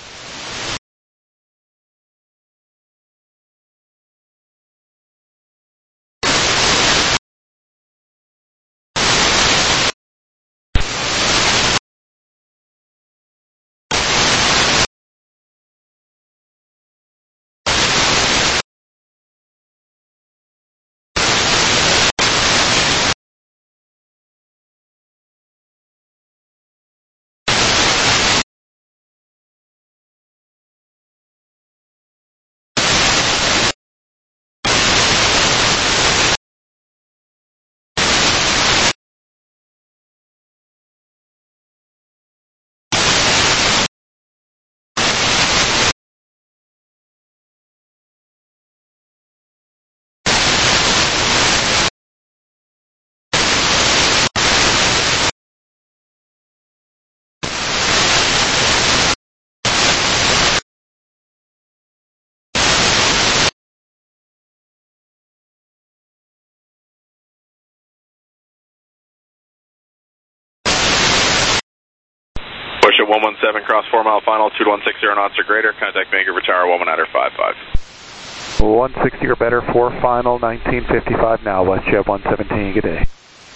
S17: Push at one one seven, cross four mile final, two one six zero knots or greater, contact Vancouver Tower, one one niner five five.
S15: one sixty or better, four final, nineteen fifty-five now, WestJet one seventeen, good day.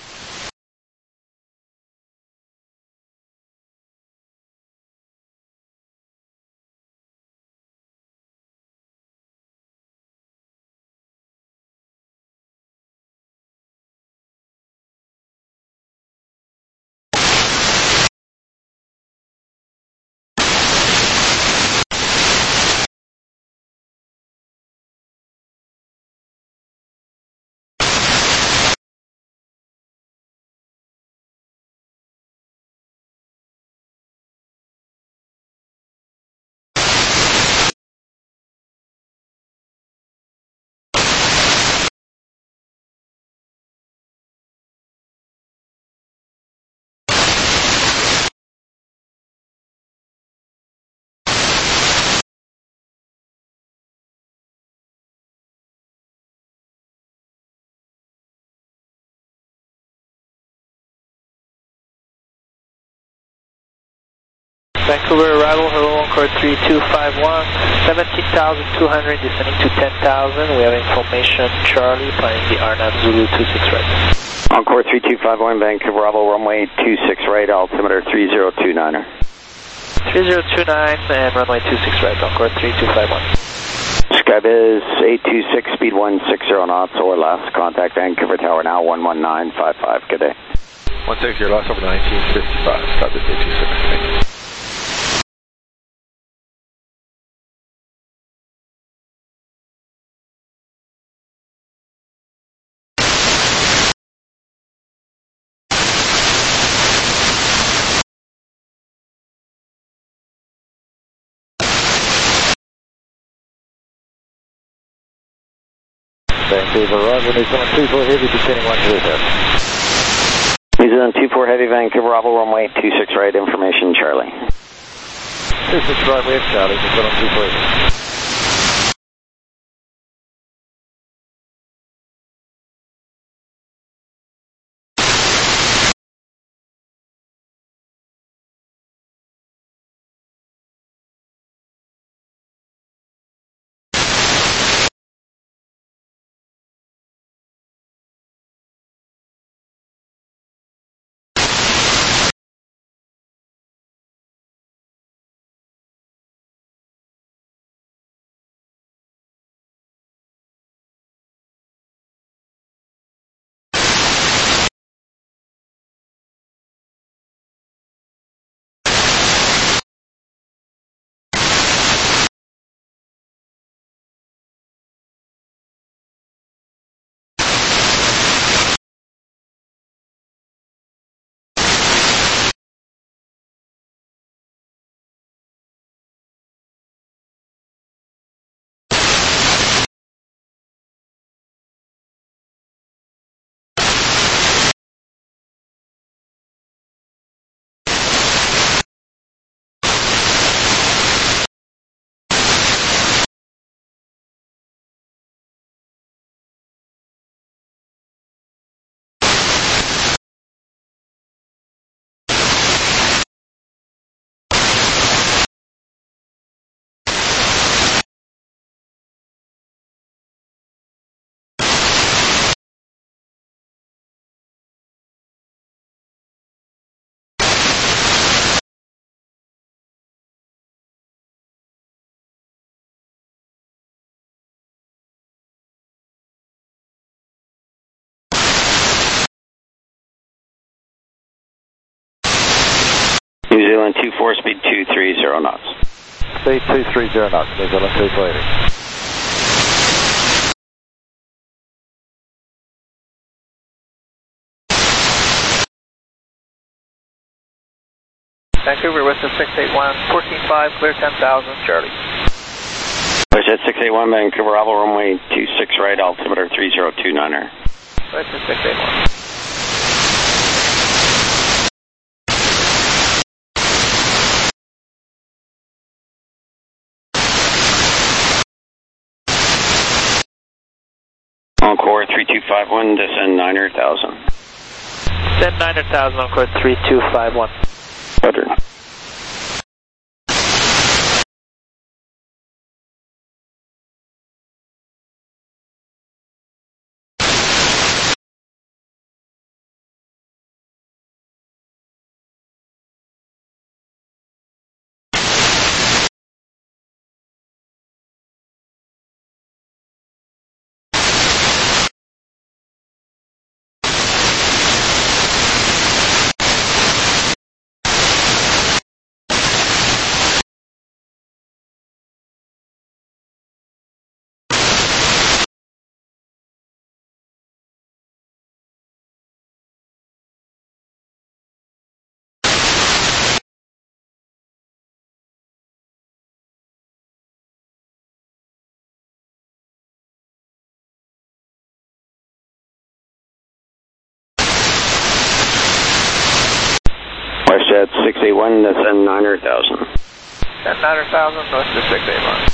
S6: Vancouver arrival, hello, Encore three two five one, seventeen thousand two hundred, descending to ten thousand. We have information, Charlie, planning the R N A V Zulu two six right.
S18: Encore three two five one, Vancouver Bravo, runway two six right, altimeter three zero two niner.
S6: three zero two nine and runway two six right, Encore three two five one.
S18: Skybiz eight two six, speed one six zero knots or less, contact Vancouver Tower now, one one nine five five, good day.
S16: one sixty, your last over nineteen fifty-five, Skybiz eight two six, thank you. Vancouver, Roger, New Zealand two four Heavy, descending one zero zero.
S18: New Zealand two four Heavy, Vancouver Bravo, runway two six right, information, Charlie.
S16: two six right, we have Charlie, New Zealand two four Heavy.
S18: two four, speed two three zero knots.
S16: Speed two three zero knots, New Zealand two four eighty.
S6: Vancouver, Westjet six eight one, fourteen five, clear ten thousand, Charlie.
S18: Westjet six eight one, Vancouver, Bravo, runway two six right, altimeter three zero two niner.
S6: Westjet six eight one.
S18: Encore three two five one, descend niner thousand.
S6: Descend niner thousand, Encore three two five one.
S18: Roger. Westjet six eight one, descend niner thousand.
S6: Descend niner thousand, Westjet six eight one.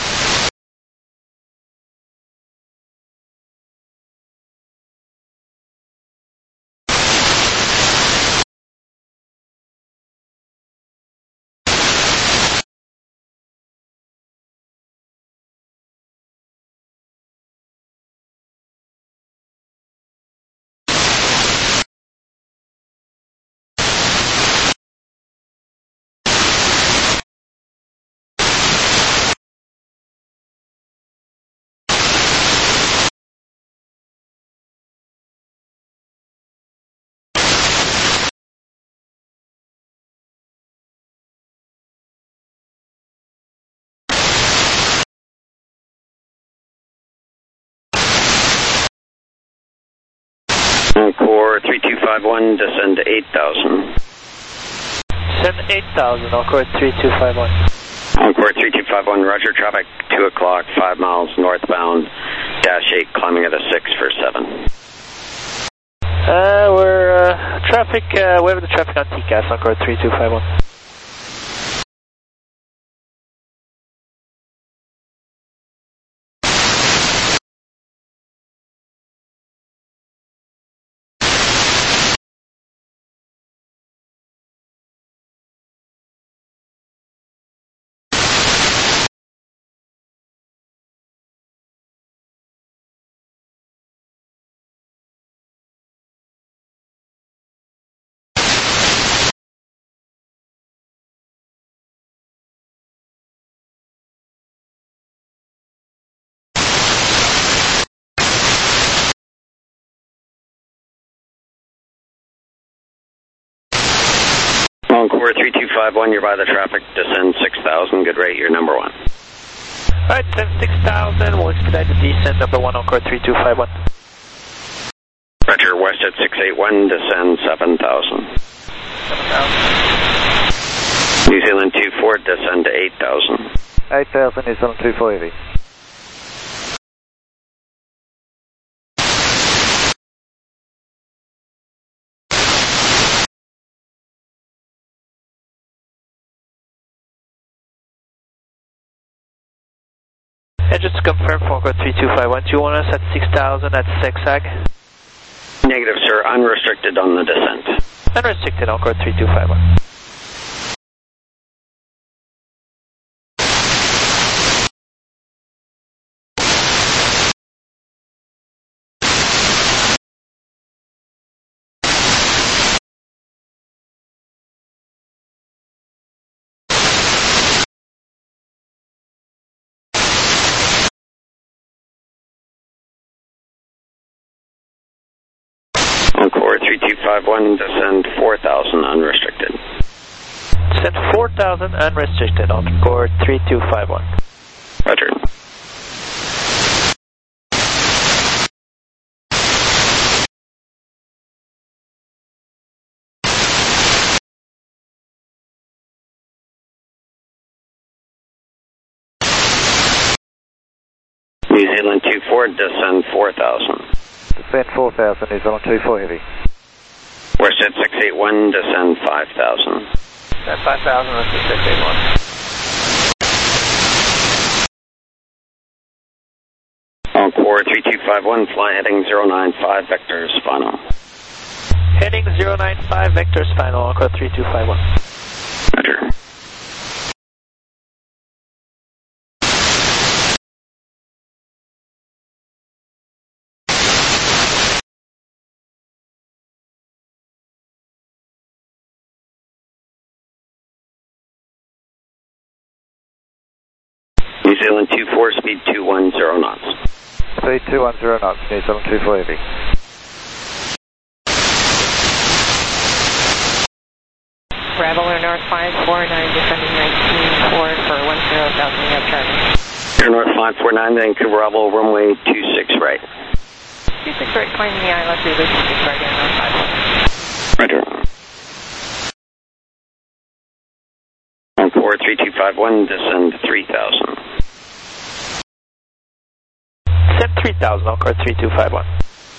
S18: Encore three two five one, descend eight thousand.
S6: Descend eight thousand, Encore three two five one.
S18: Encore three two five one, roger, traffic, two o'clock, five miles northbound, dash eight, climbing at a six for seven.
S6: Uh, we're, uh, traffic, uh, we have the traffic on T C A S, Encore three two five one.
S18: Encore three two five one, you're by the traffic, descend six thousand, good rate, you're number one.
S6: Alright, descend six thousand, we'll expedite the descent, number one, Encore three two five one.
S18: Roger, Westjet six eight one, descend seven thousand.
S6: seven thousand.
S18: New Zealand two four, descend to eight thousand.
S16: eight thousand, New Zealand two four eighty.
S6: And just to confirm for Encore three two five one, do you want us at six thousand at S E X A G?
S18: Negative, sir, unrestricted on the descent.
S6: Unrestricted, Encore three two five one.
S18: Encore three two five one, descend four thousand, unrestricted.
S6: Descent four thousand unrestricted, on board three two five one.
S18: Roger. New Zealand two four, descend four thousand.
S15: Descend four thousand, New Zealand two four heavy.
S18: Westjet six eight one, descend five thousand.
S6: Descend five thousand, Westjet six eight one.
S18: Encore three two five one, fly heading zero nine five, vectors final.
S6: Heading zero nine five, vectors final, Encore three two five one.
S18: Roger. New Zealand two four, speed two one zero knots.
S15: Speed two one zero knots, New Zealand two four heavy.
S19: Rattler North five four nine, descending nineteen four for one zero thousand, we have Charlie.
S18: Air North five four nine, Vancouver Bravo, runway two six right.
S19: two six right, climbing the I L S, release two six right, Air North five four nine.
S18: Roger. Encore three two five one, descend three thousand.
S6: Descend three thousand, Encore three two five one.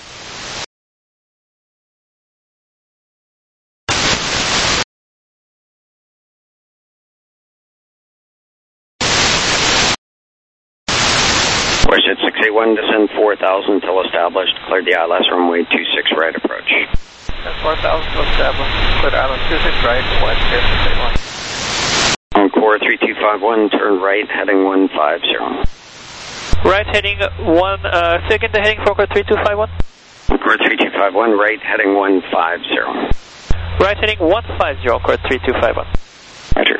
S18: Westjet six eight one, descend four thousand till established, cleared the I L S runway two six right approach.
S6: Descend four thousand till established, cleared I L S two six right, Westjet six eight one.
S18: Encore three two five one, turn right, heading one five zero.
S6: Right heading one, uh, second the heading for Encore three two five one.
S18: Encore three two five one, right heading one five zero.
S6: Right heading one five zero, Encore three two five one.
S18: Roger.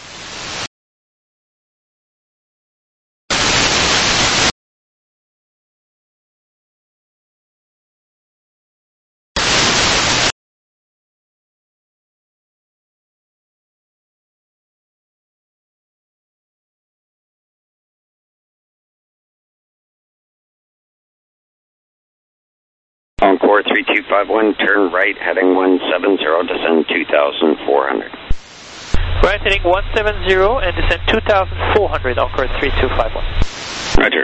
S18: Encore three two five one, turn right, heading one seven zero, descend two thousand four hundred.
S6: Right heading one seven zero and descend two thousand four hundred, Encore three two five one.
S18: Roger.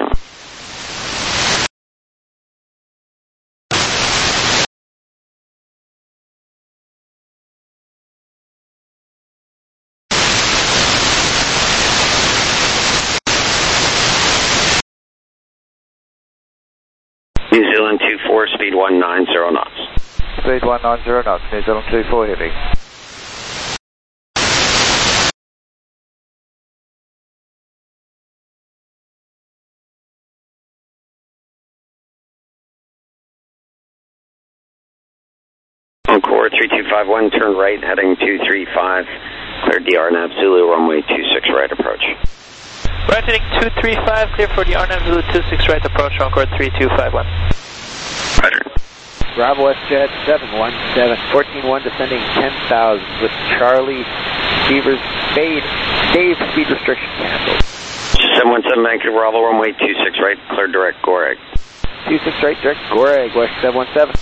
S18: New Zealand two four, speed one nine zero knots.
S15: Speed one nine zero knots, New Zealand two four heavy.
S18: Encore three two five one, turn right, heading two three five, cleared the R N A V Zulu, runway two six right approach.
S6: Right heading two three five, clear for the R N A V Zulu two six right approach, Encore three two five one.
S18: Roger.
S20: Bravo Westjet seven one seven, fourteen one descending ten thousand with Charlie Beavers Spade, Dave speed restriction canceled.
S18: seven one seven Vancouver Bravo, runway two six right, clear direct Goreg.
S20: two six right, direct Goreg, West seven one seven.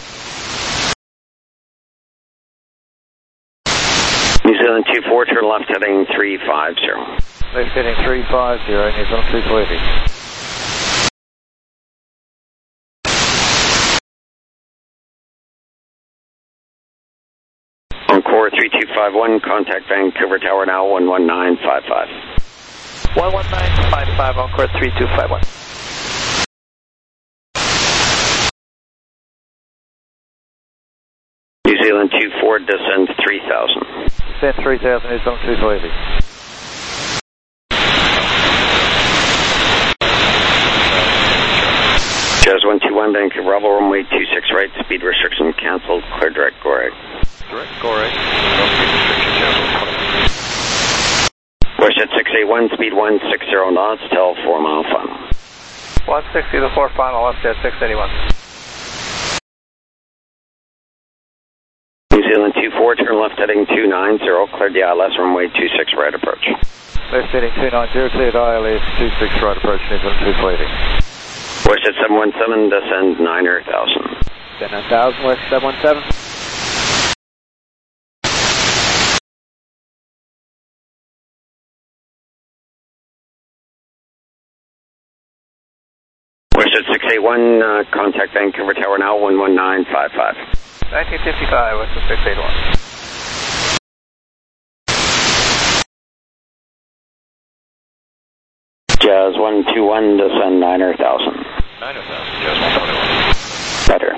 S18: New Zealand two four, turn left heading three five zero.
S15: Left heading three five zero, New Zealand two four heavy.
S18: Encore three two five one, contact Vancouver Tower now, one one nine five five.
S6: one one nine five five, Encore three two five one.
S18: New Zealand two four, descend three thousand.
S15: Descend three thousand, New Zealand two four heavy.
S18: Jazz one two one, Vancouver Bravo, runway two six right, speed restriction cancelled, clear direct Goreg.
S16: Direct Goreg, no speed restriction cancelled.
S18: Westjet six eight one, speed one six zero knots, till four mile final.
S6: one sixty to four final, Westjet six eighty one.
S18: New Zealand two four. four, turn left heading two nine zero, cleared the I L S runway two six right approach.
S20: Left heading two nine zero, cleared I L S two six right approach, New Zealand two waiting.
S18: Westjet seven one seven, descend niner thousand.
S20: Descend nine thousand, West seven one seven.
S18: Westjet six eight one, uh, contact Vancouver Tower now, one one nine five five.
S6: nineteen fifty-five, Westjet six eight one.
S18: Jazz one two one, descend niner thousand.
S6: niner thousand, Jazz one twenty-one.
S18: Better.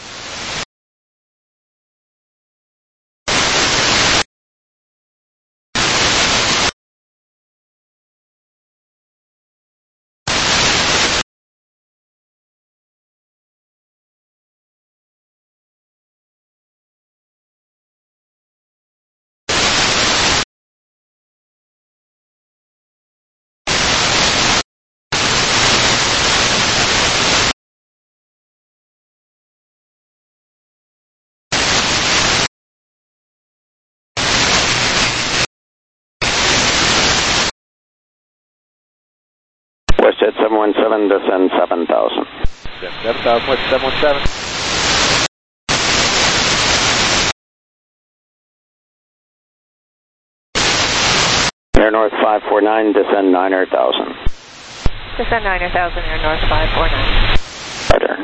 S18: Westjet seven one seven, descend seven thousand.
S20: seven thousand, West seven one seven.
S18: Air North five four nine, descend niner thousand.
S19: Descend niner thousand, Air North five four nine.
S18: Better.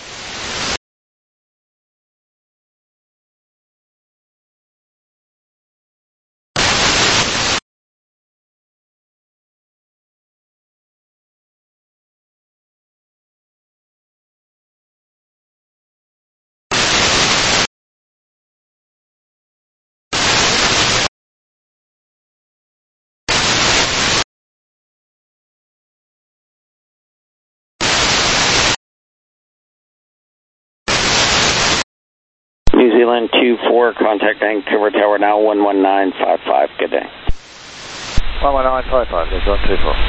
S18: New Zealand two four, contact Vancouver Tower now, one one nine five five, good day.
S20: one one nine five five, New Zealand two four.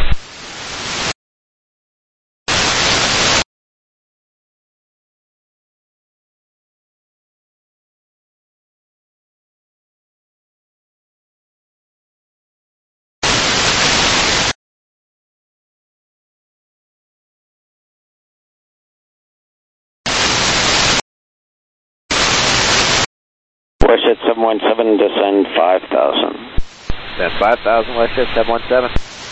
S18: Westjet seven one seven, descend five thousand.
S20: Descend five thousand, Westjet seven one seven.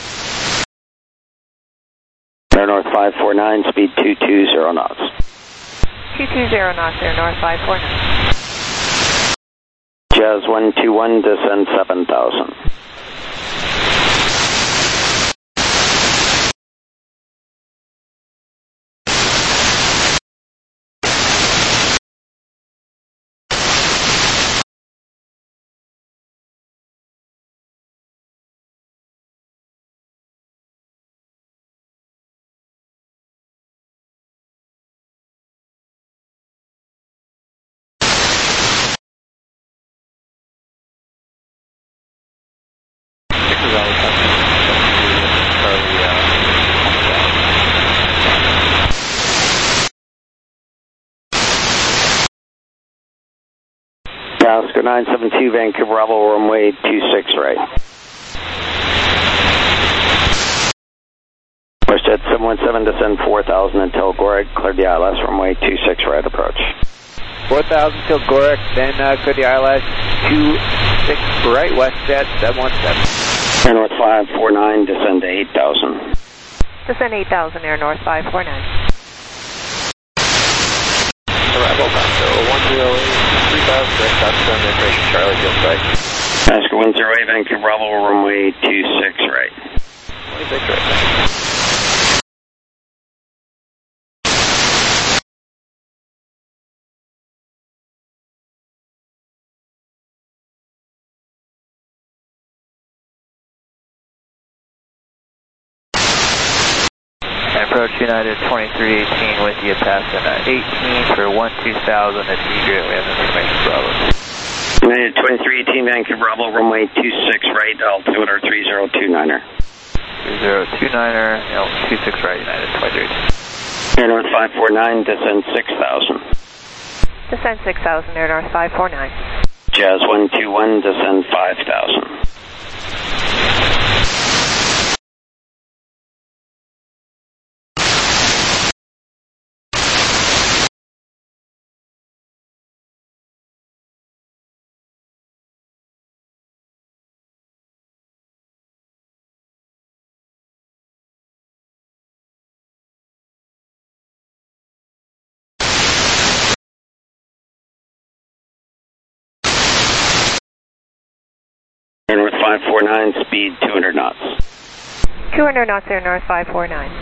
S18: Air North five four nine, speed two two zero knots.
S19: two two zero knots, Air North five four nine.
S18: Jazz one two one, descend seven thousand. Oscar nine seven two, Vancouver Bravo, runway two six right. Westjet seven one seven, descend four thousand until Gorik, cleared the I L S, runway two six right approach.
S20: four thousand till Gorik, then uh, clear the I L S two six right, Westjet seven one seven.
S18: Air North five four nine, descend to eight thousand.
S19: Descend eight thousand, Air North five four nine.
S6: Arrival, Oscar one zero eight, three thousand, direct touchdown, information, Charlie, field site.
S18: Oscar one zero eight, Vancouver Bravo, runway two six right.
S6: twenty-six right. Approach United twenty-three eighteen with you, passing uh, eighteen for one two thousand at Egret. We have information, Bravo.
S18: United twenty-three eighteen, Vancouver Bravo, runway two six right, altimeter three zero two niner.
S6: three zero two niner, two six right, United twenty-three eighteen.
S18: Air North five four nine, descend six thousand.
S19: Descend six thousand, Air North five four nine.
S18: Jazz one two one, descend five thousand. Air North five four nine, speed two hundred knots.
S19: two hundred knots, Air North five four nine.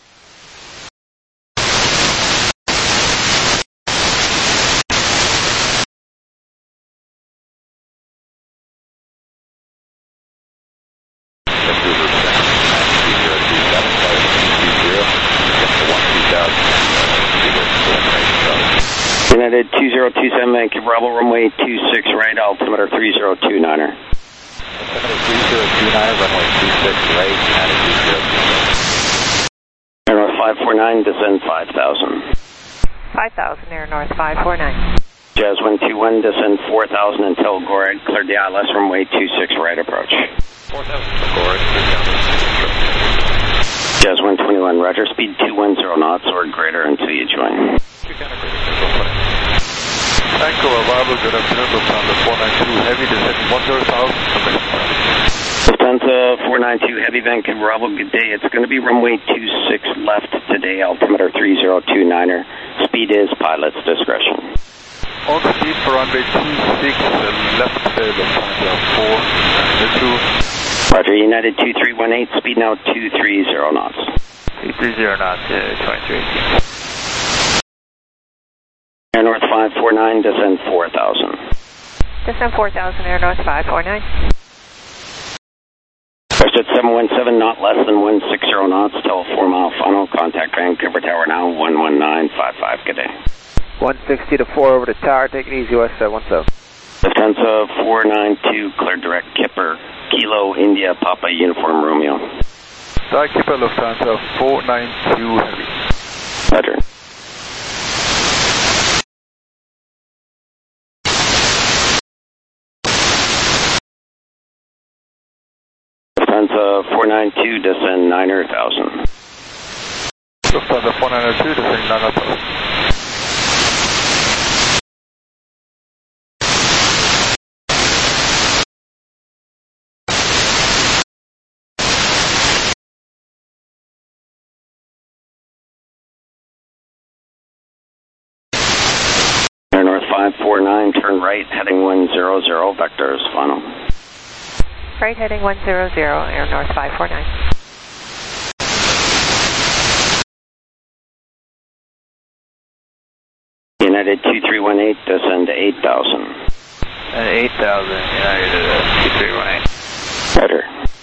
S18: United two zero two seven, Vancouver Bravo, runway two six right, altimeter three zero two niner.
S20: Altimeter three zero two niner, runway two six right, United two zero two seven.
S18: Air North five four nine, descend five thousand.
S19: five thousand, Air North five four nine.
S18: Jazz one two one, descend four thousand until Goreg, cleared the I L S, runway two six right approach.
S20: four thousand to Goreg,
S18: Jazz one twenty-one, roger, speed two one zero knots or greater until you join.
S16: Vancouver Bravo, good afternoon, Lufthansa four nine two Heavy, descending one zero thousand.
S18: Lufthansa four nine two Heavy, Vancouver Bravo, good day. It's going to be runway two six left today, altimeter three zero two niner. Speed is pilot's discretion.
S16: On speed for runway two six left, uh, Lufthansa four nine two.
S18: Roger, United two three one eight, speed now two three zero knots.
S20: two three zero knots, uh, twenty-three eighteen.
S18: Air North five four nine, descend four thousand.
S19: Descend four thousand, Air North five four nine.
S18: First at seven one seven, not less than one six zero knots, till four mile final. Contact Vancouver Tower now, one one nine five five, good day.
S20: one sixty to four over the tower, take it easy, West seven one seven.
S18: Lufthansa four nine two, clear direct Kipper, Kilo, India, Papa, Uniform, Romeo.
S16: Sky Kipper, Lufthansa four nine two Heavy.
S18: Roger. Lufthansa four nine two, descend niner thousand.
S16: Lufthansa four nine two, descending niner thousand.
S18: Air North five four nine, turn right, heading one zero zero, vectors final.
S19: Right heading one zero zero, Air North five four nine.
S18: United two three one eight, descend to eight thousand.
S20: Uh, eight thousand, United uh, two three one eight.
S18: Better.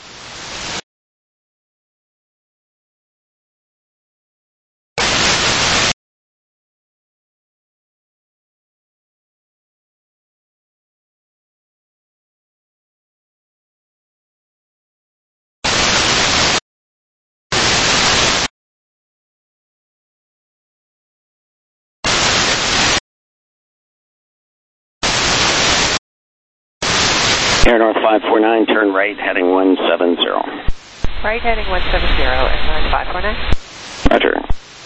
S18: Air North five four nine, turn right, heading one seven zero.
S19: Right heading one seven zero, Air North five four nine.
S18: Roger.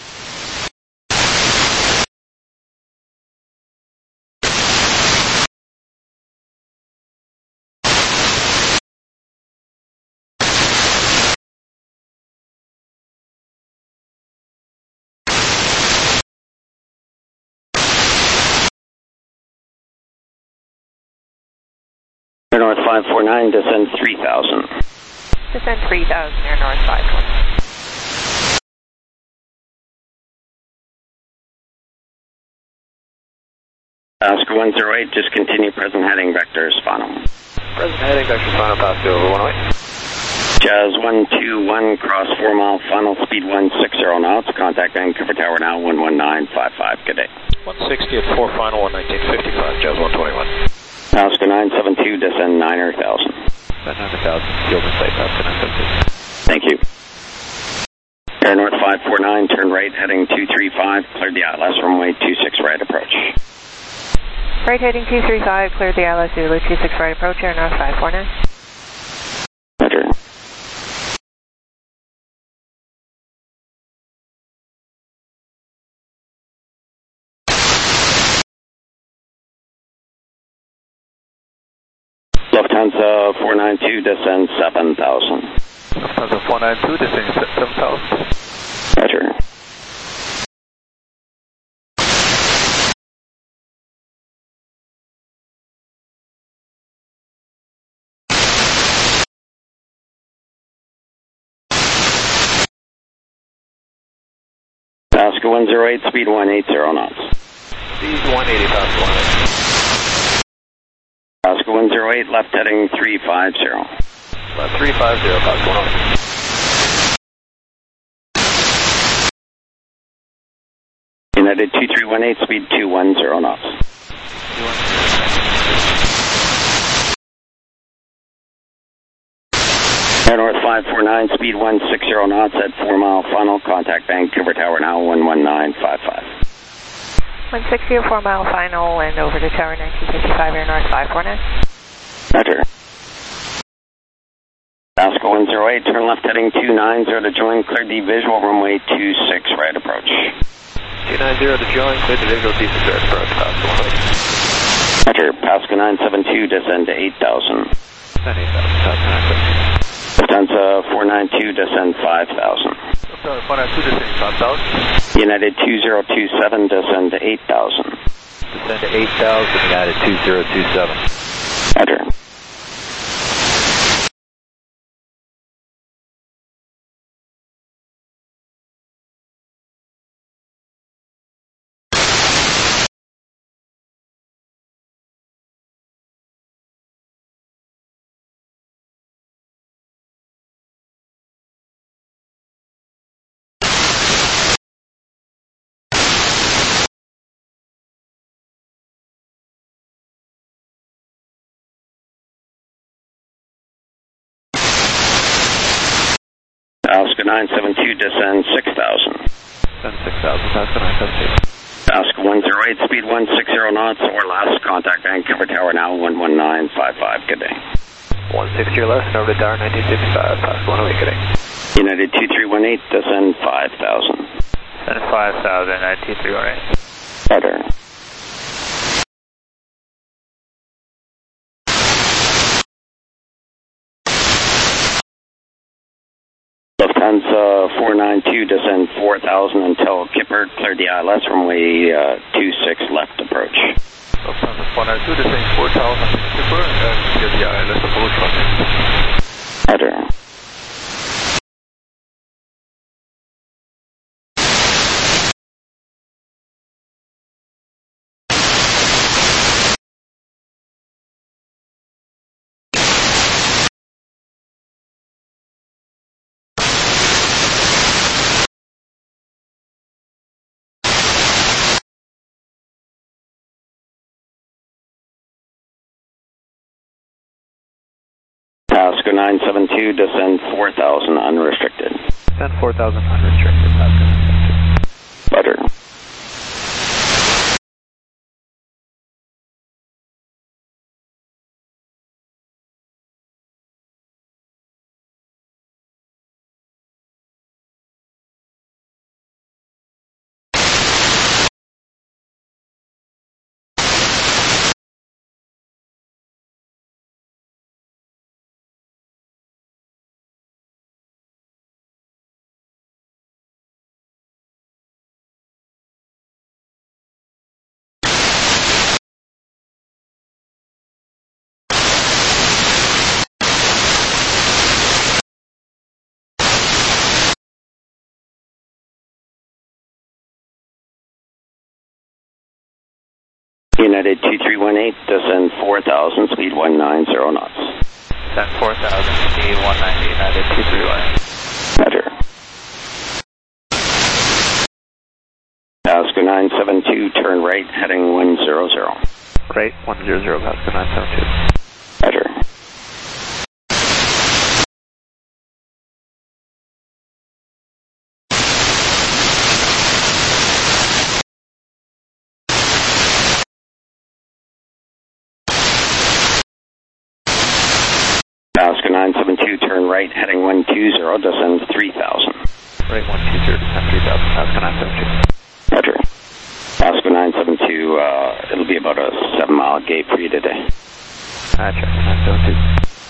S18: Air North five four nine, descend three thousand.
S19: Descend three thousand, Air North five four nine.
S18: Oscar one zero eight, just continue present heading, vectors final.
S20: Present heading, vectors final, pass to over one oh eight.
S18: Jazz one two one, cross four mile final, speed one six zero knots. Contact Vancouver Tower now, one one nine five five, good day.
S20: one sixty at four final, one nineteen fifty-five, Jazz one twenty-one.
S18: Oscar nine seven two, descend niner thousand.
S20: niner thousand, field in place, Oscar nine seven two.
S18: Thank you. Air North five four nine, turn right, heading two three five, cleared the I L S, runway two six right approach.
S19: Freight heading two three five, cleared the I L S Zulu two six right approach, air north five four nine.
S18: Roger. Lufthansa four nine two, descend seven thousand.
S15: Lufthansa four nine two, descending seven thousand.
S18: Roger. Alaska one zero eight, speed one eighty knots.
S15: Speed one eighty, Alaska one eighty.
S18: Alaska one zero eight, left heading three five zero.
S15: Left three five zero, Alaska one eighty.
S18: United two three one eight, speed two one zero knots. Air North five four nine, speed one six zero knots at four mile final. Contact Vancouver Tower now, one one nine five five.
S19: one six zero, four mile final, and over to Tower nineteen fifty-five, Air North five four nine.
S18: Roger. Alaska one zero eight, turn left heading two nine zero to join, cleared the visual runway two six right approach.
S15: two nine zero to join, cleared the visual two six right approach, Alaska one eighty.
S18: Roger, Alaska nine seven two, descend to eight thousand.
S15: Descend eight thousand, Alaska nine seven two.
S18: Lufthansa four nine two, descend five thousand.
S15: Lufthansa four nine two, descend five thousand.
S18: United two zero two seven, descend to eight thousand.
S15: Descend to eight thousand, United two zero two seven.
S18: Roger. Alaska nine seven two, descend six thousand.
S15: Descend six thousand, Alaska nine seven two.
S18: Alaska one zero eight, speed one six zero knots, or last contact Vancouver Tower now, one one nine five five, good day.
S15: one six zero left, and over to Tower nineteen fifty-five, Alaska one oh eight, good day.
S18: United two three one eight, descend five thousand.
S15: Descend five thousand, United two three one eight.
S18: Roger. Lufthansa four nine two, descend four thousand until Kipper, cleared the I L S runway uh, two six left approach.
S15: Lufthansa four nine two, descend four thousand Kipper, and clear the I L S approach runway.
S18: Roger. Alaska nine seven two, descend four thousand unrestricted.
S15: Descend four thousand unrestricted, Alaska nine seven two.
S18: Roger. United two three one eight, descend four thousand, speed one nine zero knots.
S15: Descend four thousand, speed one ninety, United two three one eight.
S18: Roger. Alaska nine seven two, turn right, heading one zero zero.
S15: Right, one zero zero, Alaska nine seven two.
S18: Roger. Alaska nine seven two, turn right, heading one two zero, descend three thousand.
S20: Right, one two zero, descend three thousand, Alaska nine seven two.
S18: Roger. Alaska nine seven two, uh, it'll be about a seven mile gate for you today.
S20: Gotcha, nine seven two.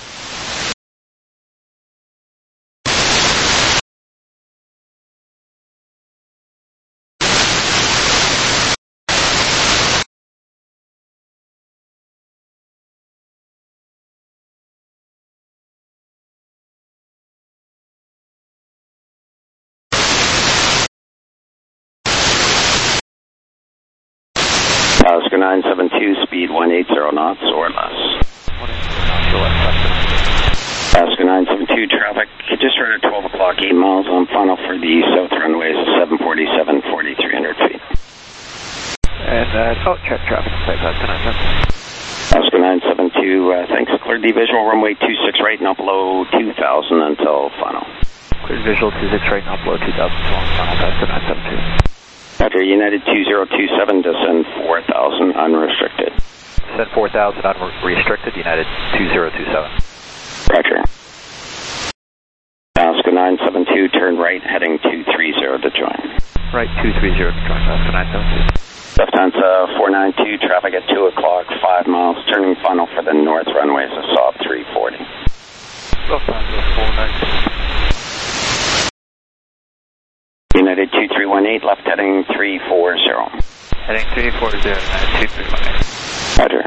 S18: Alaska nine seven two, speed one eighty knots or less.
S20: one eighty knots or less.
S18: Alaska nine seven two, traffic just right at twelve o'clock, eight miles on final for the south runways, seven forty-seven, forty-three hundred feet.
S20: And, uh, oh, check traffic, Alaska nine seven two.
S18: Alaska nine seven two, uh, thanks. Cleared the visual runway two six right and up below two thousand until final.
S20: Cleared visual two six right and up below two thousand until final, Alaska nine seven two.
S18: Roger, United two zero two seven, descend four thousand unrestricted.
S20: Descend four thousand unrestricted, United two zero two seven.
S18: Roger. Alaska nine seven two, turn right, heading two three zero to join.
S20: Right, two three zero to join, Alaska nine seven two.
S18: Lufthansa four nine two, traffic at two o'clock, five miles, turning final for the north runways of Saab three forty.
S20: Lufthansa four nine two.
S18: United two three one eight, left heading three four zero.
S20: Heading three four zero, United two three one eight.
S18: Roger.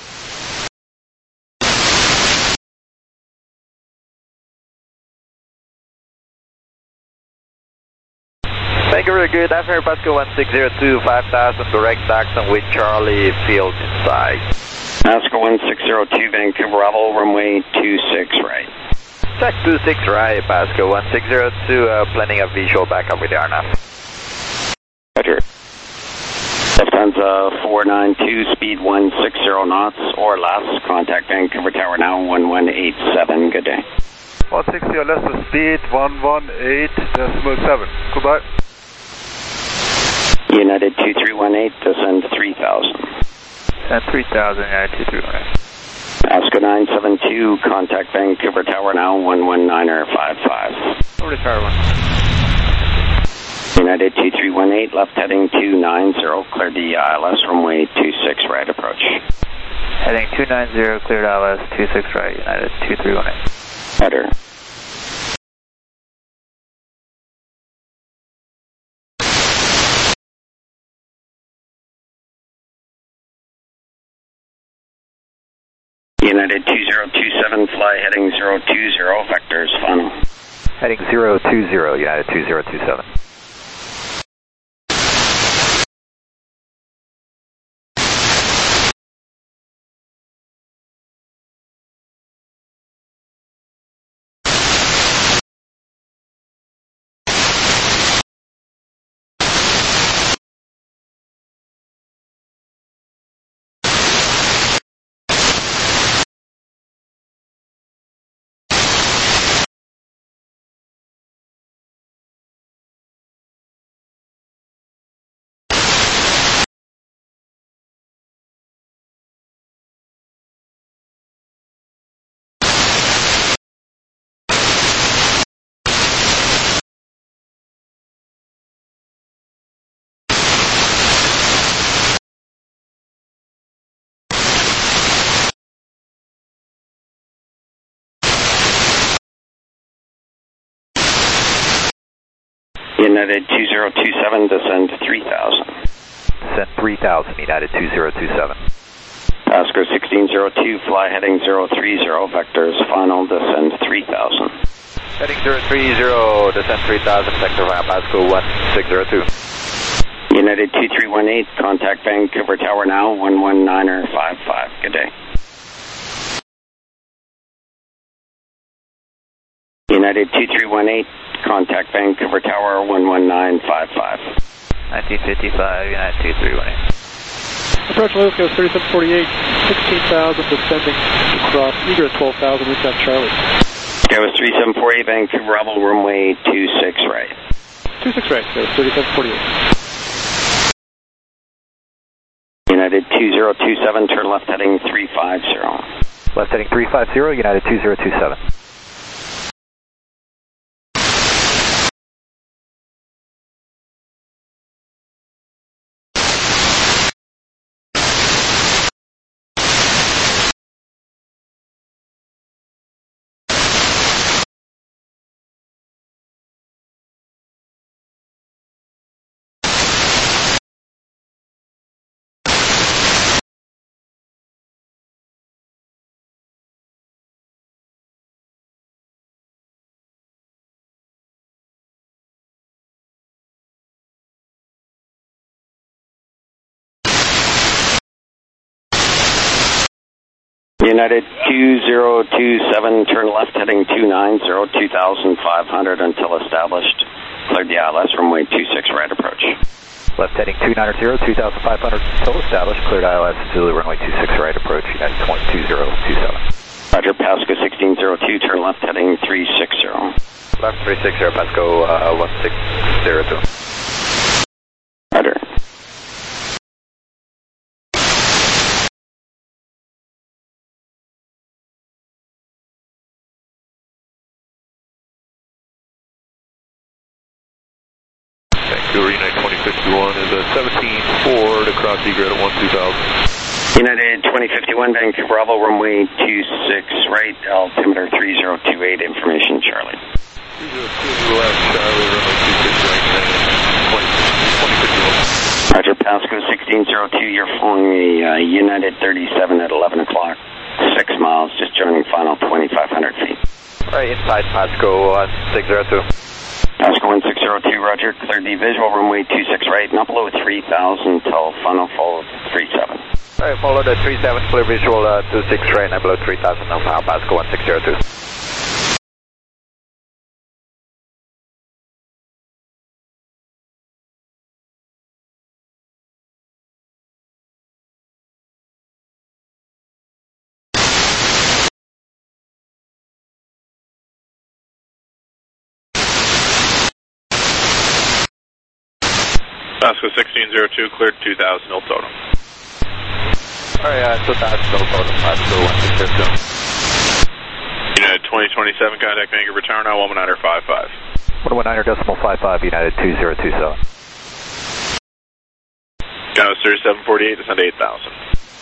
S20: Thank you, very good. After Pasco one six zero two, five thousand, direct taxon with Charlie Field inside.
S18: Alaska one six zero two, Vancouver Bravo, runway two six right.
S20: Check two six right, Pasco one six zero two, uh, planning a visual backup with the R N A V.
S18: Roger. Lufthansa four nine two, speed one six zero knots or less. Contact Vancouver Tower now, one one eight seven. Good day.
S16: one sixty or less, the speed one one eight decimal seven. Goodbye.
S18: United two three one eight, descend three thousand.
S20: Descend three thousand, United two three one eight.
S18: Alaska nine seven two, contact Vancouver Tower now, one one nine five five.
S20: Over to Tower one.
S18: United two three one eight, left heading two nine zero, cleared the I L S, runway two six right approach.
S20: Heading two nine zero, cleared I L S, two six right, United two three one eight.
S18: Roger. United two zero two seven, fly heading zero two zero, vectors final.
S20: Heading zero two zero, United two zero two seven.
S18: United two zero two seven, descend three thousand.
S20: Descend three thousand, United two zero two seven.
S18: Pasco sixteen zero two, fly heading zero three zero, vectors final, descend three thousand.
S20: Heading zero three zero, descend three thousand, sector via Pasco one six zero two.
S18: United two three one eight, contact Vancouver Tower now, one one nine five five. Good day. United two three one eight, contact Vancouver Tower, one one nine five five.
S20: nineteen fifty-five, United two three one eight.
S13: Approach Alaska thirty-seven forty-eight, sixteen thousand, descending across Egret twelve thousand, reach out Charlie.
S18: That was three seven four eight, Vancouver Rebel, runway two six right.
S13: two six right, that was thirty-seven forty-eight.
S18: United two zero two seven, turn left heading three five zero.
S20: Left heading three five zero, United two zero two seven.
S18: United two zero two seven, turn left heading two nine zero, two thousand five hundred until established. Cleared the I L S, runway two six right approach.
S20: Left heading two nine zero, two thousand five hundred until established. Cleared I L S, Zulu, runway two six right approach, United two zero two seven.
S18: Roger, Pasco sixteen zero two, turn left heading three six zero.
S20: Left three six zero, Pasco uh, one six zero two.
S18: Roger.
S16: Vancouver United twenty fifty-one is a seventeen Ford across egret at one two thousand.
S18: United twenty fifty-one, Vancouver Bravo, runway two six right, altimeter three zero two eight, information Charlie.
S16: two zero two left, Charlie, runway two six right, twenty fifty-one.
S18: Roger, Pasco sixteen zero two, you're flying the uh, United thirty-seven at eleven o'clock, six miles, just joining final twenty-five hundred feet.
S20: Right, inside Pasco one six zero two.
S18: Pasco one six zero two, roger, cleared the visual, runway two six right, and up below three thousand till final fold three seven.
S20: Alright, follow the three seven, clear visual uh, two six right, and below three thousand, now power Pasco one six zero two.
S17: Pasco sixteen zero two, cleared two thousand, no totem.
S20: Alright, uh, two thousand, no totem, Pasco one six zero two.
S17: United twenty twenty-seven, contact Vancouver Tower now, one one nine five five.
S20: one one nine decimal five five, United two zero two seven.
S17: Gauss thirty-seven forty-eight, descend to eight thousand.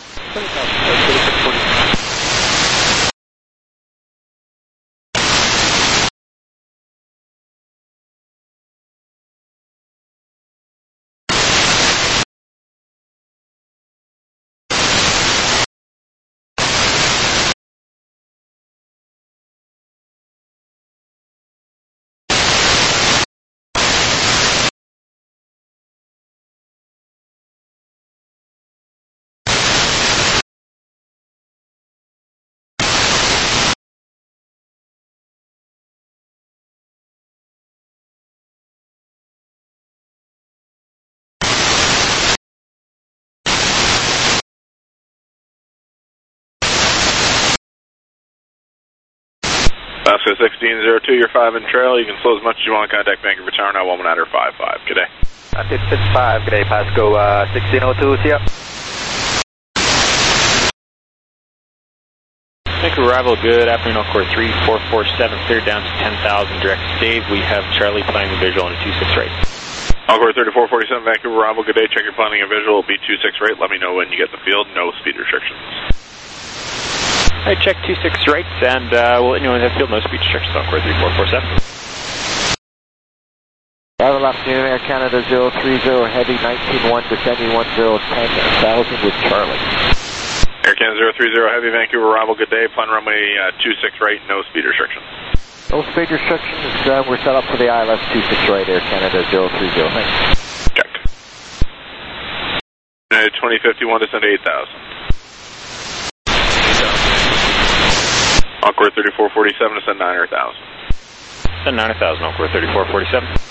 S17: Pasco sixteen zero two, you're five in trail. You can slow as much as you want. Contact Vancouver Tower now, one one nine five five. Good day.
S20: United six five, good day, Pasco uh, sixteen oh two, see ya.
S2: Vancouver arrival, good afternoon, Encore three four four seven, cleared down to ten thousand, direct stage. We have Charlie planning the visual on a two six right.
S17: Encore thirty-four forty-seven, Vancouver arrival, good day. Check your planning and visual. It'll be two six right. Let me know when you get the field. No speed restrictions.
S2: I check two six right, and uh, we'll let you know when that field, no speed restrictions, Encore three four four seven.
S20: Arrival afternoon, Air Canada zero three zero, heavy nineteen one, descending one zero ten thousand with Charlie.
S17: Air Canada zero three zero, heavy Vancouver arrival, good day. Plan runway uh, two six right, no speed restrictions.
S20: No speed restrictions, uh, we're set up for the I L S two six right, Air Canada zero three zero, thanks.
S17: Check. United twenty fifty-one, descend to eight thousand. Encore thirty-four forty-seven, descend nine thousand.
S2: Descend nine thousand, Encore thirty-four forty-seven.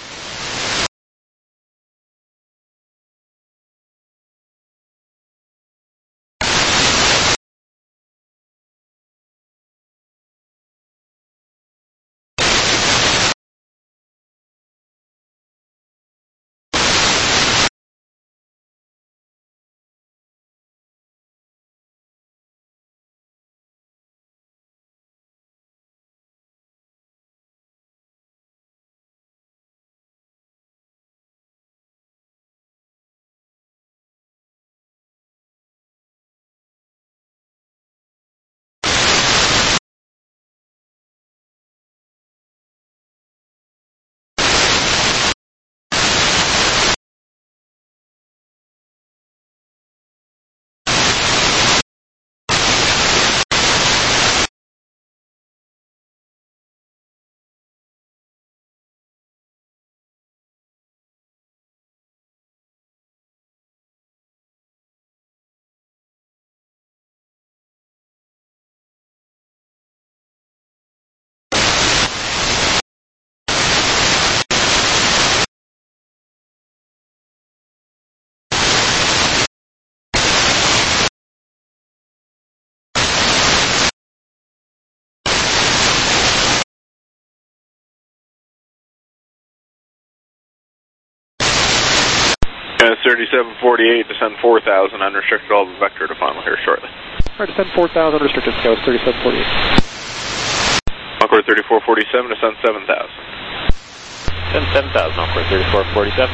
S17: Uh, thirty-seven forty-eight, descend four thousand, unrestricted all vector to final here shortly.
S13: All right, descend four thousand, restricted Scout thirty-seven forty-eight.
S17: Encore thirty-four forty-seven, descend seven thousand.
S21: Descend seven thousand, Encore thirty-four forty-seven.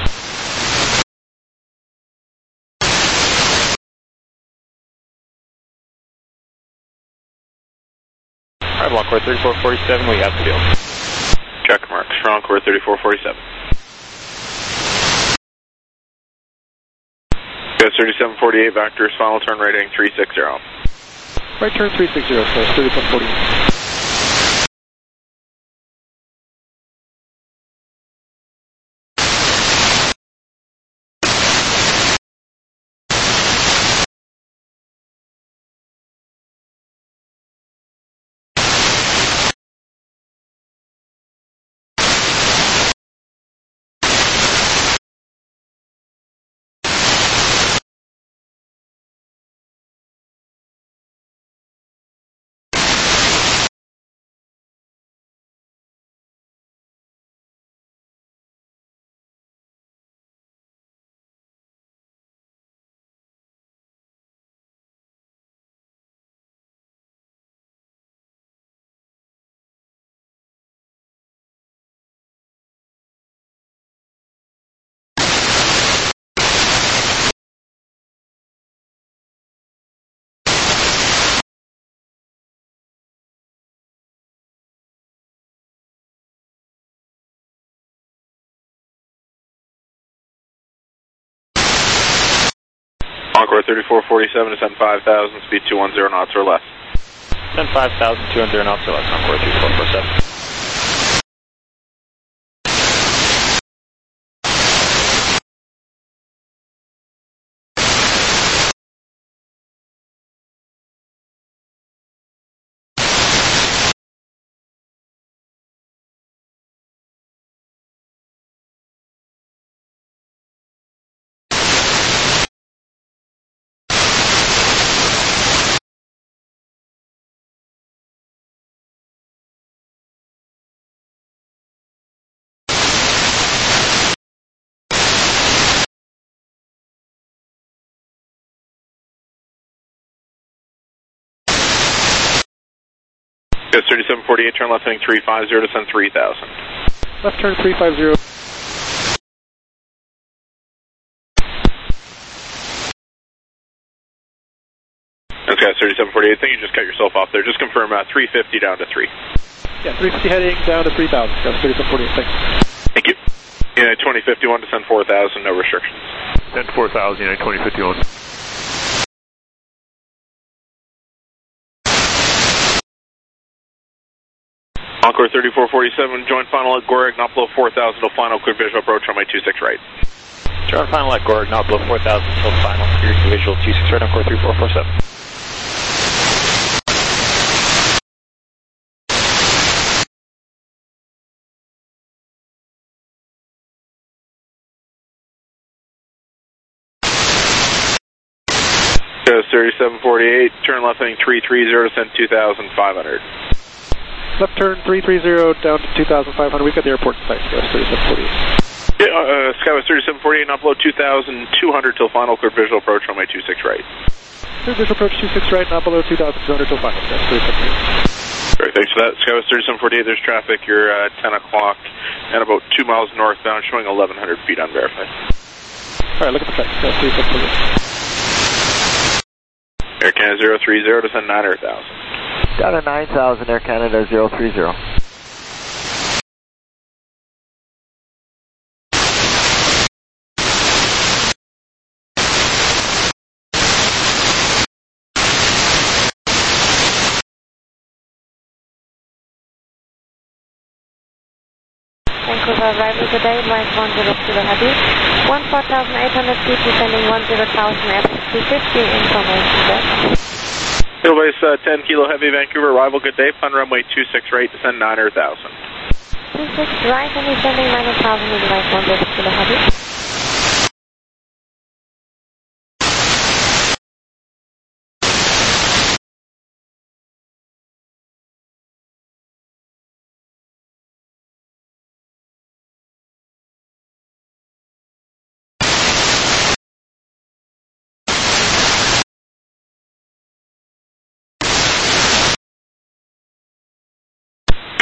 S21: All right, Encore thirty-four forty-seven, we have field.
S17: Check mark, Encore thirty-four forty-seven. thirty-seven forty-eight, vectors, final turn right heading three sixty.
S13: Right turn three sixty, so thirty-seven forty-eight.
S17: Encore thirty-four forty-seven, descend five thousand, speed two ten knots or less.
S21: Descend five thousand, two ten knots or less, Encore thirty-four forty-seven.
S17: thirty-seven forty-eight, turn left heading three fifty, descend three thousand.
S13: Left turn three fifty.
S17: That's guys, thirty-seven forty-eight, I think you just cut yourself off there. Just confirm uh, three fifty down to three.
S13: Yeah, three fifty heading down to three thousand. That's thirty-seven forty-eight, thanks.
S17: Thank you. United twenty fifty-one, descend four thousand, no restrictions.
S21: Descend four thousand, United twenty fifty-one.
S17: Encore thirty-four forty-seven, join final at Gorig, not below four thousand till final, clear visual approach on my two six right.
S21: Join final at Gorig, not below four thousand till final, clear visual two six right, Encore thirty-four forty-seven.
S17: thirty-seven forty-eight, turn left heading three thirty, descend two thousand five hundred.
S13: Left turn three thirty down to two thousand five hundred. We've got the airport in sight, Skywest thirty-seven forty-eight.
S17: Yeah, uh, Skywest thirty-seven forty-eight, not below two thousand two hundred till final, clear visual approach on my two six right.
S13: Clear visual approach two six right, not below two thousand two hundred till final, Skywest thirty-seven forty-eight.
S17: Great, thanks for that. Skywest thirty-seven forty-eight, there's traffic. You're uh, ten o'clock and about two miles northbound, showing eleven hundred feet unverified.
S13: All right, look at the flight, Skywest thirty-seven forty-eight.
S17: Air Canada zero three zero, descend nine hundred thousand.
S20: Down to nine thousand, Air Canada zero three zero.
S19: Vancouver arrival today, Mike one zero Kilo Heavy, one four thousand eight hundred feet, descending one zero thousand F two fifty, information deck.
S17: Base uh, ten Kilo Heavy, Vancouver arrival, good day, plan runway two six right, descend nine hundred thousand.
S19: two six right, and descending nine hundred thousand with Mike one zero Kilo Heavy.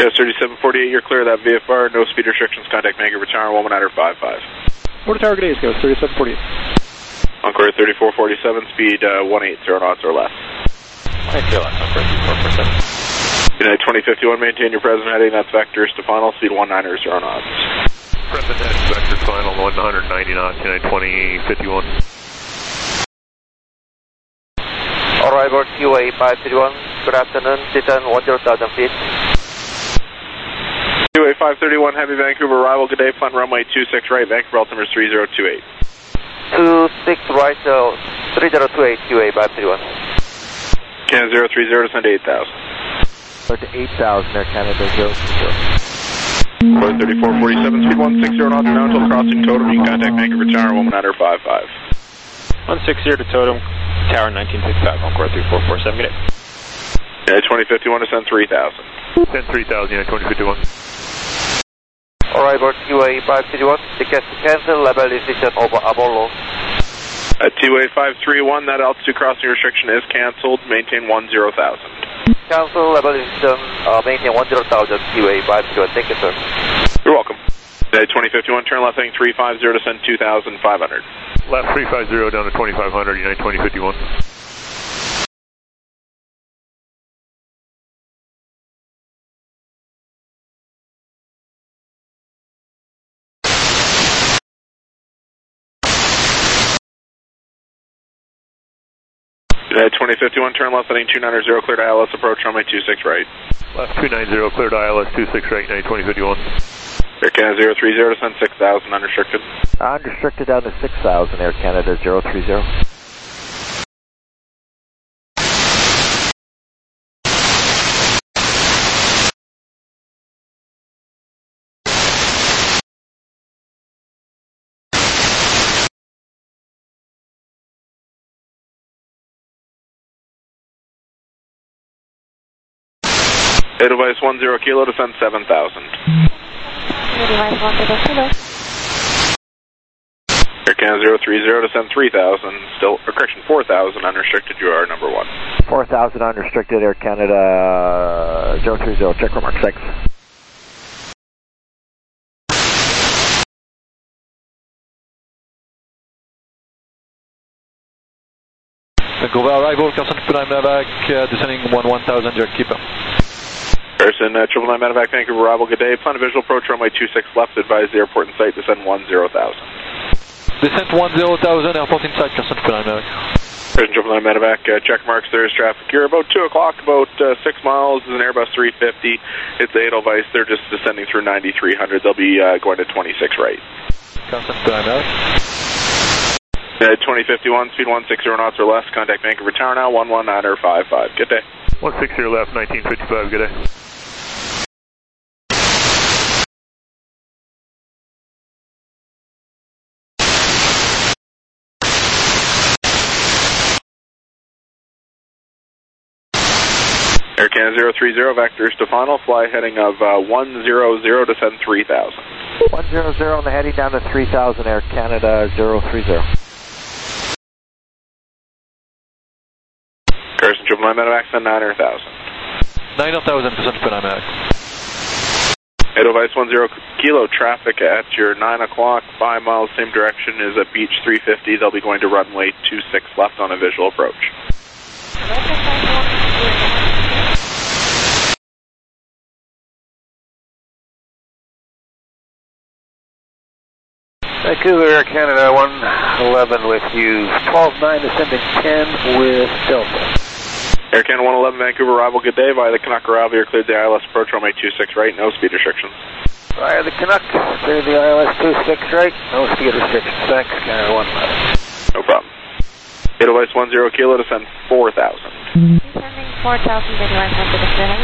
S17: Gas thirty-seven forty-eight, you're clear of that V F R. No speed restrictions. Contact Vancouver Tower, one one niner five five.
S4: Motor Tower, good day, Gas thirty-seven forty-eight.
S17: Encore thirty-four forty-seven, speed uh, one eighty knots or less.
S21: one eighty knots, Encore thirty-four forty-seven.
S17: United twenty fifty-one, maintain your present heading. That's vectors to final, speed one niner knots.
S22: Present heading, vector final, one ninety knots, United twenty fifty-one.
S10: Arrival Q A five thirty-one, good afternoon, descend one zero thousand feet.
S17: Q A five thirty-one, Heavy Vancouver arrival, good day, plan runway two six right, Vancouver altimeter three zero two eight.
S10: two six right, uh, three zero two eight, Q A five thirty-one.
S17: Canada zero three zero, descend to eight thousand.
S20: To eight thousand, Air Canada zero three zero.
S17: Flight thirty-four forty-seven, speed one sixty knots now until crossing Totem. You can contact Vancouver Tower, one one niner five five.
S21: one sixty to Totem, Tower nineteen sixty-five, Encore three four four seven, good day.
S17: United twenty fifty-one, descend three thousand.
S22: Descend three thousand, United twenty fifty-one.
S10: Arrival Q A five thirty-one, tickets cancel, level decision over Apollo.
S17: At Q A five thirty-one, that altitude crossing restriction is cancelled. Maintain one zero thousand.
S10: Cancel, level decision, uh, maintain one zero thousand, Q A five thirty-one. Thank you, sir.
S17: You're welcome. United twenty fifty-one, turn left heading three five zero, descend two thousand five hundred.
S22: Left three five zero down to twenty-five hundred, United twenty fifty-one.
S17: United twenty fifty-one, turn left heading two ninety, clear to I L S approach, runway two six right.
S22: Left two ninety, clear to I L S two six right, United twenty fifty-one.
S17: Air Canada zero three zero, descend six thousand, unrestricted.
S20: Unrestricted down to six thousand, Air Canada zero three zero.
S17: Edelweiss one zero kilo, descend seven thousand.
S19: Edelweiss one zero kilo.
S17: Air Canada zero three zero, descend three thousand, still, or correction, four thousand, unrestricted, you are number one.
S20: four thousand unrestricted, Air Canada zero three zero, check remark six.
S4: Vancouver arrival, Carson Triple Nine Medevac, uh, descending one one thousand, Jack Keeper.
S17: Person, uh, Triple Nine Medevac, Vancouver arrival, good day. Plan a visual approach, runway two six left, advise the airport in sight, descend one zero thousand.
S4: Descent one zero thousand, airport in sight, Carson Triple Nine Medevac.
S17: Person, Triple Nine Medevac, uh, check marks, there's traffic. You're about two o'clock, about uh, six miles, is an Airbus three fifty. It's Edelweiss, they're just descending through ninety-three hundred, they'll be uh, going to twenty-six right.
S4: Carson Triple Nine Medevac.
S17: Uh, twenty fifty-one, speed one sixty knots or less, contact Vancouver Tower now, one one niner five five. Good day.
S22: one sixty left, nineteen fifty-five, good day.
S17: Air Canada zero three zero, vectors to final, fly heading of uh, one zero zero, descend three thousand.
S20: one zero zero on the heading down to three thousand, Air Canada zero three zero.
S17: Carson Triple Nine Medevac, send niner thousand.
S4: niner thousand, Carson Triple Nine Medevac.
S17: Edelweiss one zero kilo, traffic at your nine o'clock, five miles, same direction is at Beach three fifty. They'll be going to runway two six left on a visual approach.
S10: Vancouver Air Canada one eleven with you, twelve nine descending ten with Delta.
S17: Air Canada one eleven, Vancouver arrival, good day. Via the Canuck arrival, you're cleared the I L S approach, runway two six right, no speed restrictions.
S10: Via the Canuck, clear the I L S two six right, no speed restrictions. Thanks, Canada one eleven.
S17: No problem. Edelweiss one zero kilo, descend four thousand.
S19: Descending four thousand, Edelweiss one zero kilo.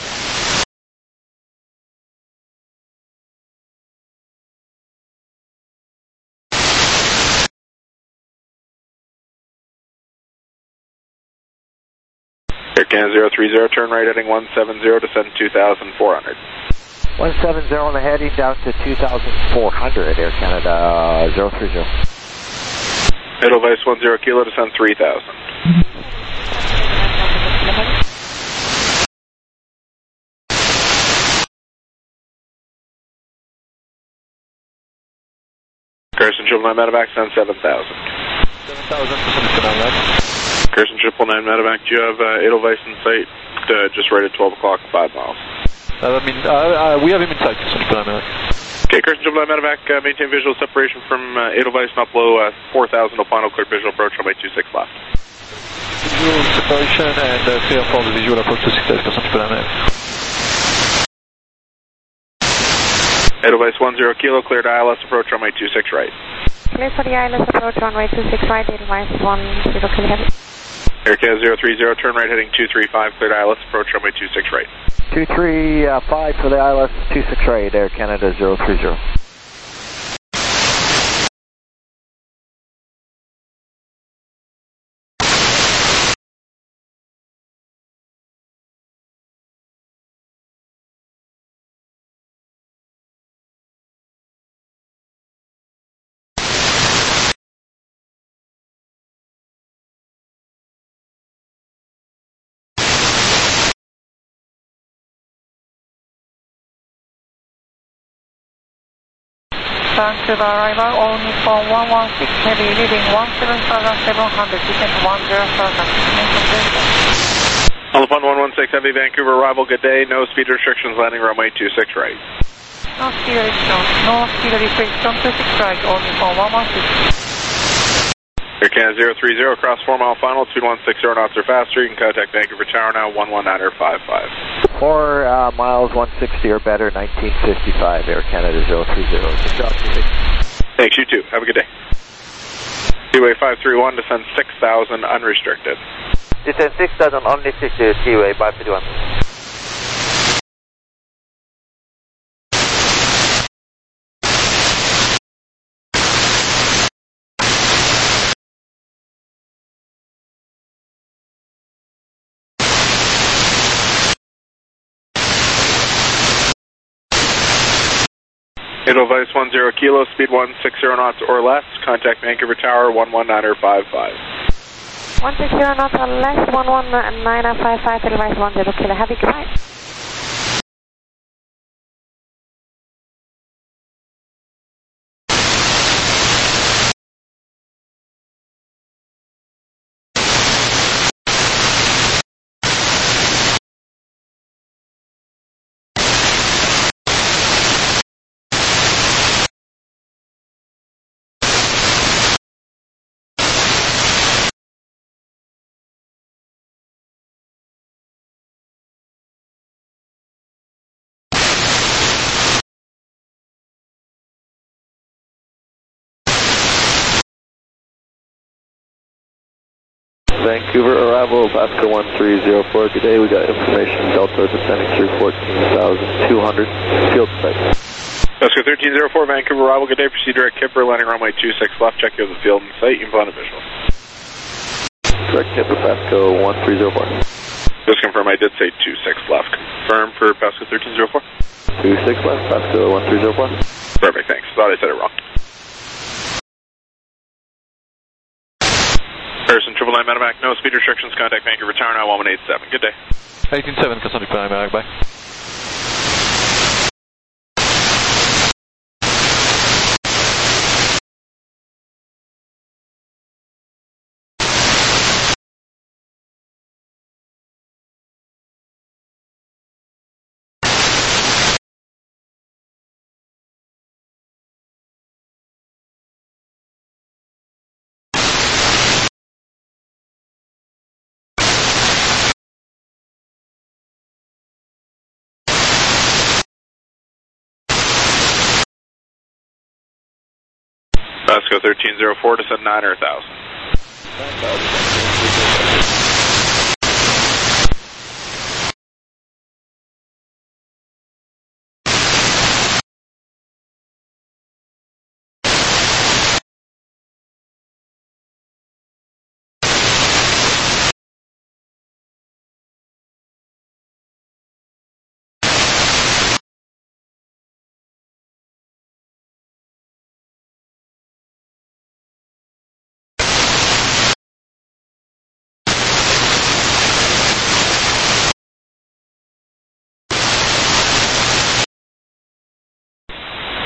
S17: Air Canada zero three zero, turn right heading one seven zero, descend two thousand four hundred.
S20: one seven zero on the heading down to two thousand four hundred, Air Canada zero three zero.
S17: Edelweiss one zero kilo, descend three thousand. Carson Triple Nine Medevac, send seven thousand.
S4: seven thousand, descending to nine nine.
S17: Carson Triple Nine Medevac, do you have uh, Edelweiss in sight? Uh, just right at twelve o'clock, five miles.
S4: Uh, I mean, uh, uh, we have him in sight, Carson Triple Nine Medevac.
S17: Okay, Carson Triple Nine Medevac, uh, maintain visual separation from uh, Edelweiss, not below uh, four thousand, no final clear visual approach, runway two six left.
S4: Visual separation and uh, clear for the visual approach to success, Carson Triple Nine Medevac.
S17: Edelweiss one zero kilo, cleared I L S approach, runway two six right.
S19: Clear for the I L S approach, runway two six right, Edelweiss one zero kilo heavy.
S17: Aircast zero three zero, turn right heading two three five, cleared I L S approach, runway two six right.
S20: two three five for the I L S, two six right, Air Canada zero three zero.
S6: Vancouver arrival, only for one one six heavy, leading one seven seven hundred, descent one zero thousand.
S17: On the fun one one six heavy, Vancouver arrival, good day, no speed restrictions, landing runway two six right.
S6: No speed restrictions, no speed restrictions, two six right, only for one one six.
S17: Air Canada zero three zero, cross four mile final, two one six zero knots or faster, you can contact Vancouver Tower now, one one nine five five.
S20: Four uh, miles, one sixty or better, nineteen fifty-five, Air Canada zero three zero. Good job, David.
S17: Thanks, you too. Have a good day. T-Way five three one, descend six thousand, unrestricted.
S20: Descend six thousand, unrestricted, T-Way five three one.
S17: Edelweiss one zero kilo, speed one six zero knots or less, contact Vancouver Tower, one one nine five five.
S19: one six zero knots or less, one one nine five five, Edelweiss one zero kilo, heavy, goodbye.
S4: Vancouver arrival, Pasco one three zero four, good day, we got information, Delta descending through fourteen thousand two hundred, field site.
S17: Pasco thirteen zero four, Vancouver arrival, good day, proceed direct Kipper, landing runway two six left, check you have the field and site, you can find a visual.
S4: Direct Kipper, Pasco one three zero four.
S17: Just confirm I did say two six left, confirm for Pasco thirteen zero four.
S4: two six left, Pasco one three zero four.
S17: Perfect, thanks, thought I said it wrong. Person Triple Nine Medevac, no speed restrictions, contact Vancouver Tower now, one one eight seven, good day.
S4: eighteen seven, Carson Triple Nine Medevac, bye.
S17: Pasco thirteen zero four, descend nine or one thousand.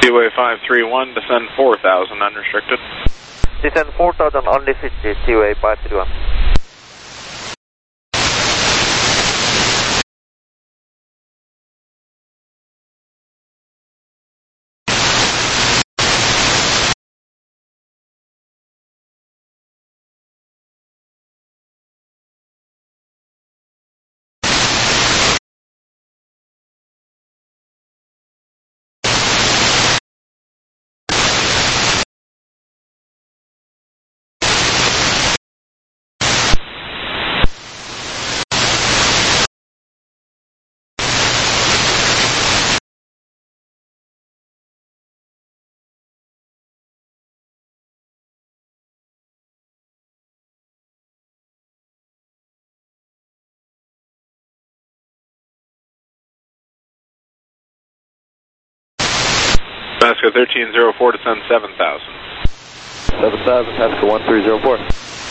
S17: Seaway five three one, descend four thousand, unrestricted.
S4: Descend four thousand, only fifty, Seaway five three one.
S17: Pasco thirteen zero four, descend seven thousand.
S4: seven thousand, Pasco one three zero four.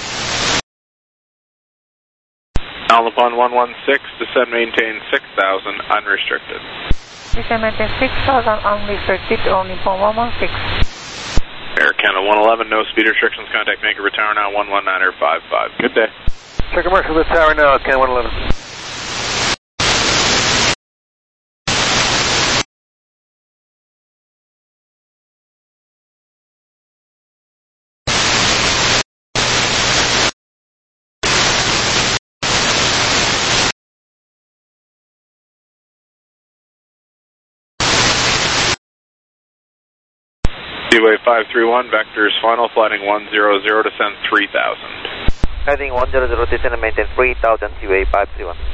S17: Alpine one one six, descend maintain six thousand, unrestricted.
S19: Descend maintain six thousand, unrestricted, only point one one six.
S17: Air Canada one eleven, no speed restrictions, contact Vancouver Tower now, one one nine five five. Good day.
S10: Check commercial with Tower now, Canada one eleven.
S17: Seaway five three one, vectors final, flighting one zero zero, descend three thousand.
S4: Heading one zero zero, descend and maintain three thousand, Seaway five three one.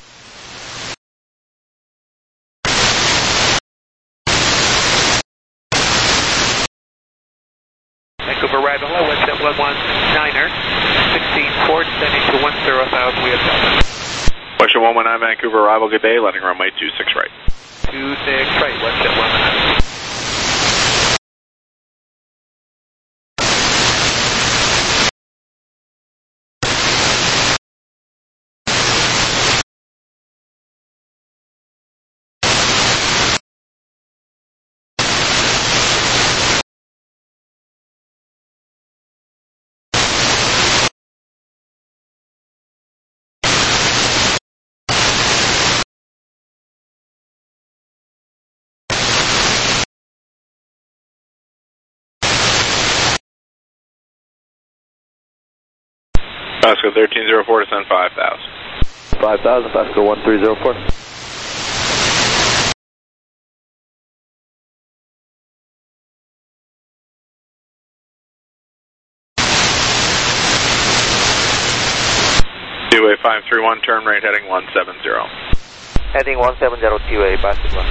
S10: Vancouver right below, Westjet one one niner, sixteen four, descending to one zero thousand, we have Delta.
S17: Westjet one one nine, Vancouver arrival, good day, landing runway two six right.
S10: two six right, Westjet one one nine.
S17: Pasco thirteen zero four, descend five thousand.
S4: five thousand, Pasco one three zero four.
S17: Seaway five three one, turn right heading one seven zero.
S4: Heading one seven zero, Seaway five three one.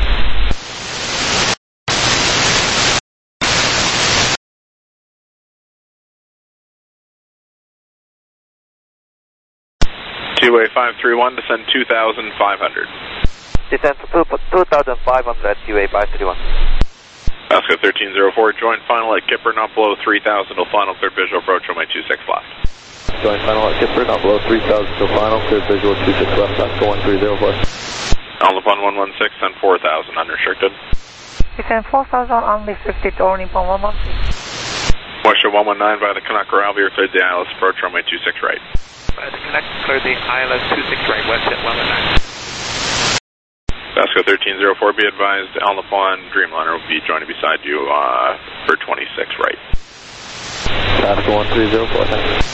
S17: Seaway five three one, descend two thousand five hundred.
S4: Descend to two thousand five hundred, Seaway five three one.
S17: Pasco thirteen zero four, join final at Kipper, not below three thousand till final, clear visual approach, runway two six left.
S4: Join final at Kipper, not below three thousand till final, clear visual two six left, Pasco one three zero four.
S17: Alpine one one six, send four thousand, unrestricted.
S19: Descend four thousand, unrestricted, only point one one six.
S17: Westjet one one nine, by the Canuck arrival, you're cleared the I L S approach, runway two six right.
S10: By the Canuck, clear the I L S two six right, Westjet one one nine.
S17: Pasco thirteen zero four, be advised, Alpine Dreamliner will be joining beside you uh, for twenty-six right.
S4: Pasco one three zero four, thank you.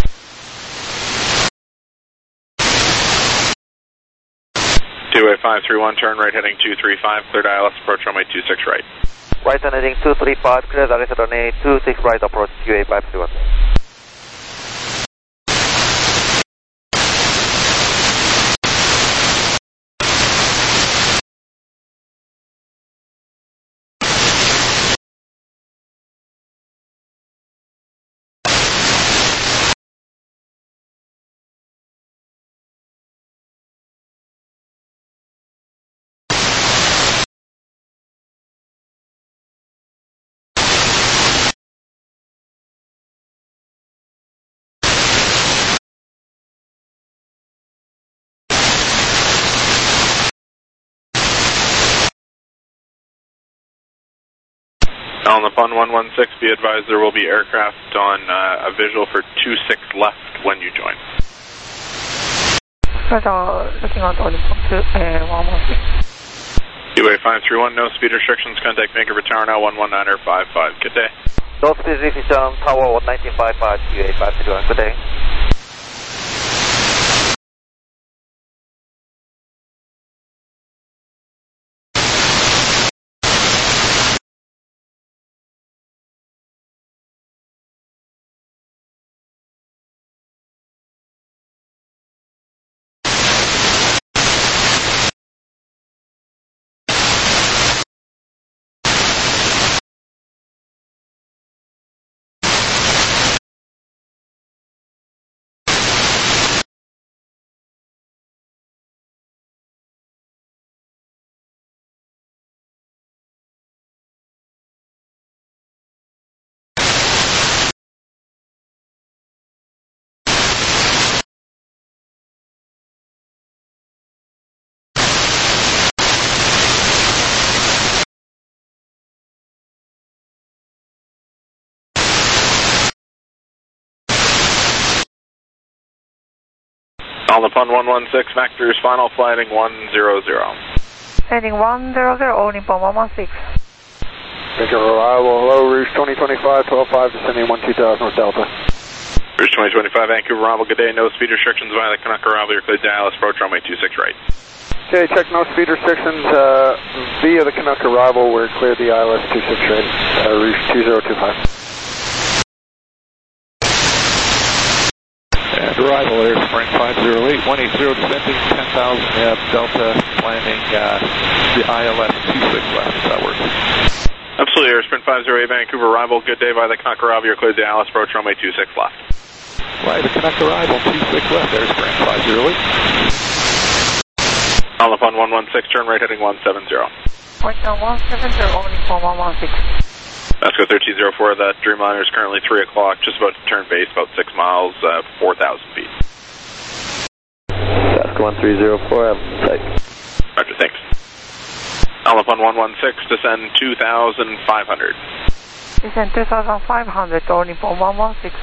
S17: Seaway five three one, turn right heading two three five, cleared I L S approach, runway two six right.
S4: Right heading two three five, cleared I L S runway two six right, approach Seaway five three one.
S17: On the Pun one one six, be advised there will be aircraft on uh, a visual for two six left when you join.
S3: Roger, looking at only to uh, one one six.
S17: Q A five three one, no speed restrictions, contact Vancouver Tower now, one one nine five five, good day.
S6: North Pacific um, Tower one nineteen five five, Q A five three one, good day.
S17: On the Pun one one six, Vectors, final flight heading one zero zero.
S3: Heading one zero zero, only Pun one one six.
S14: Vancouver arrival, hello, Rouge twenty twenty-five, twelve five, descending one two thousand North Delta.
S17: Rouge twenty twenty-five, Vancouver arrival, good day, no speed restrictions via the Canuck arrival, you're cleared to Dallas, approach runway two six right.
S14: Okay, check no speed restrictions uh, via the Canuck arrival, we're cleared the I L S two six right, uh, Rouge two zero two five.
S22: And arrival there, Spring five zero eight, one eight zero descending, ten thousand F, Delta, landing uh, the I L S two six left, if that works.
S17: Absolutely, Air Sprint five zero eight, Vancouver arrival, good day by the Canuck arrival, you're cleared to Dallas, approach runway two six left.
S22: Right, the Canuck arrival, two six left, Air Sprint five zero eight.
S17: On the Pun one one six, turn right heading one seven zero.
S3: Point one seven zero, only Pun one one six.
S17: Vasco thirteen zero four, that Dreamliner is currently three o'clock, just about to turn base, about six miles, uh, four thousand feet.
S4: Vasco one three zero four, have a sight.
S17: Roger, thanks. Alpha one one six, descend two thousand five hundred.
S3: Descend two thousand five hundred, only Pun one one six.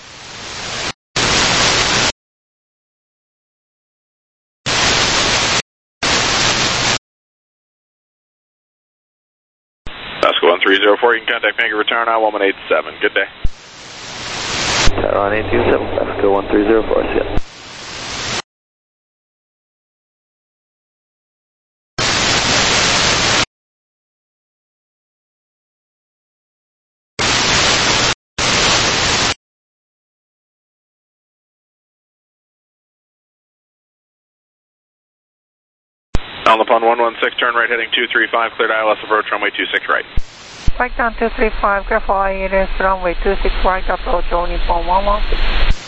S17: Vasco one three zero four, you can contact Vancouver Tower now, one one eight seven. Good day.
S4: Tower on eight two seven, Vasco one three zero four, see ya.
S17: On the Pun one one six, turn right heading two three five, cleared I L S approach runway two six right.
S3: Right down two three five, careful I L S runway two six right, approach only Pun one one six.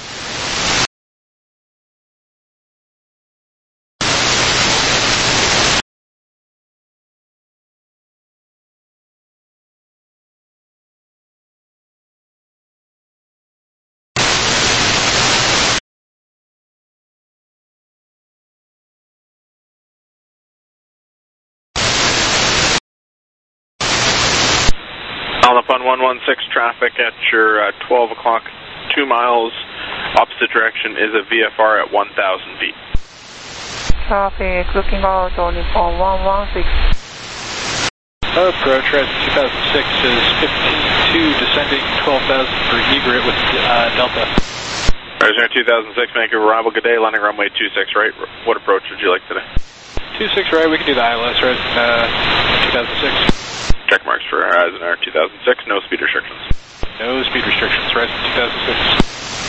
S17: On the Pun one one six, traffic at your uh, twelve o'clock, two miles, opposite direction is a V F R at one thousand feet.
S3: Traffic looking out, only Pun one one six.
S21: Approach, right, two thousand six is fifteen two, descending twelve thousand for egret with uh, Delta.
S17: Arizona two thousand six, Vancouver arrival, good day, landing runway two six right. What approach would you like today?
S21: two six right, we can do the I L S, right, uh, two thousand six.
S17: Check marks for Horizon Air two thousand six, no speed restrictions.
S21: No speed restrictions, right, two thousand six.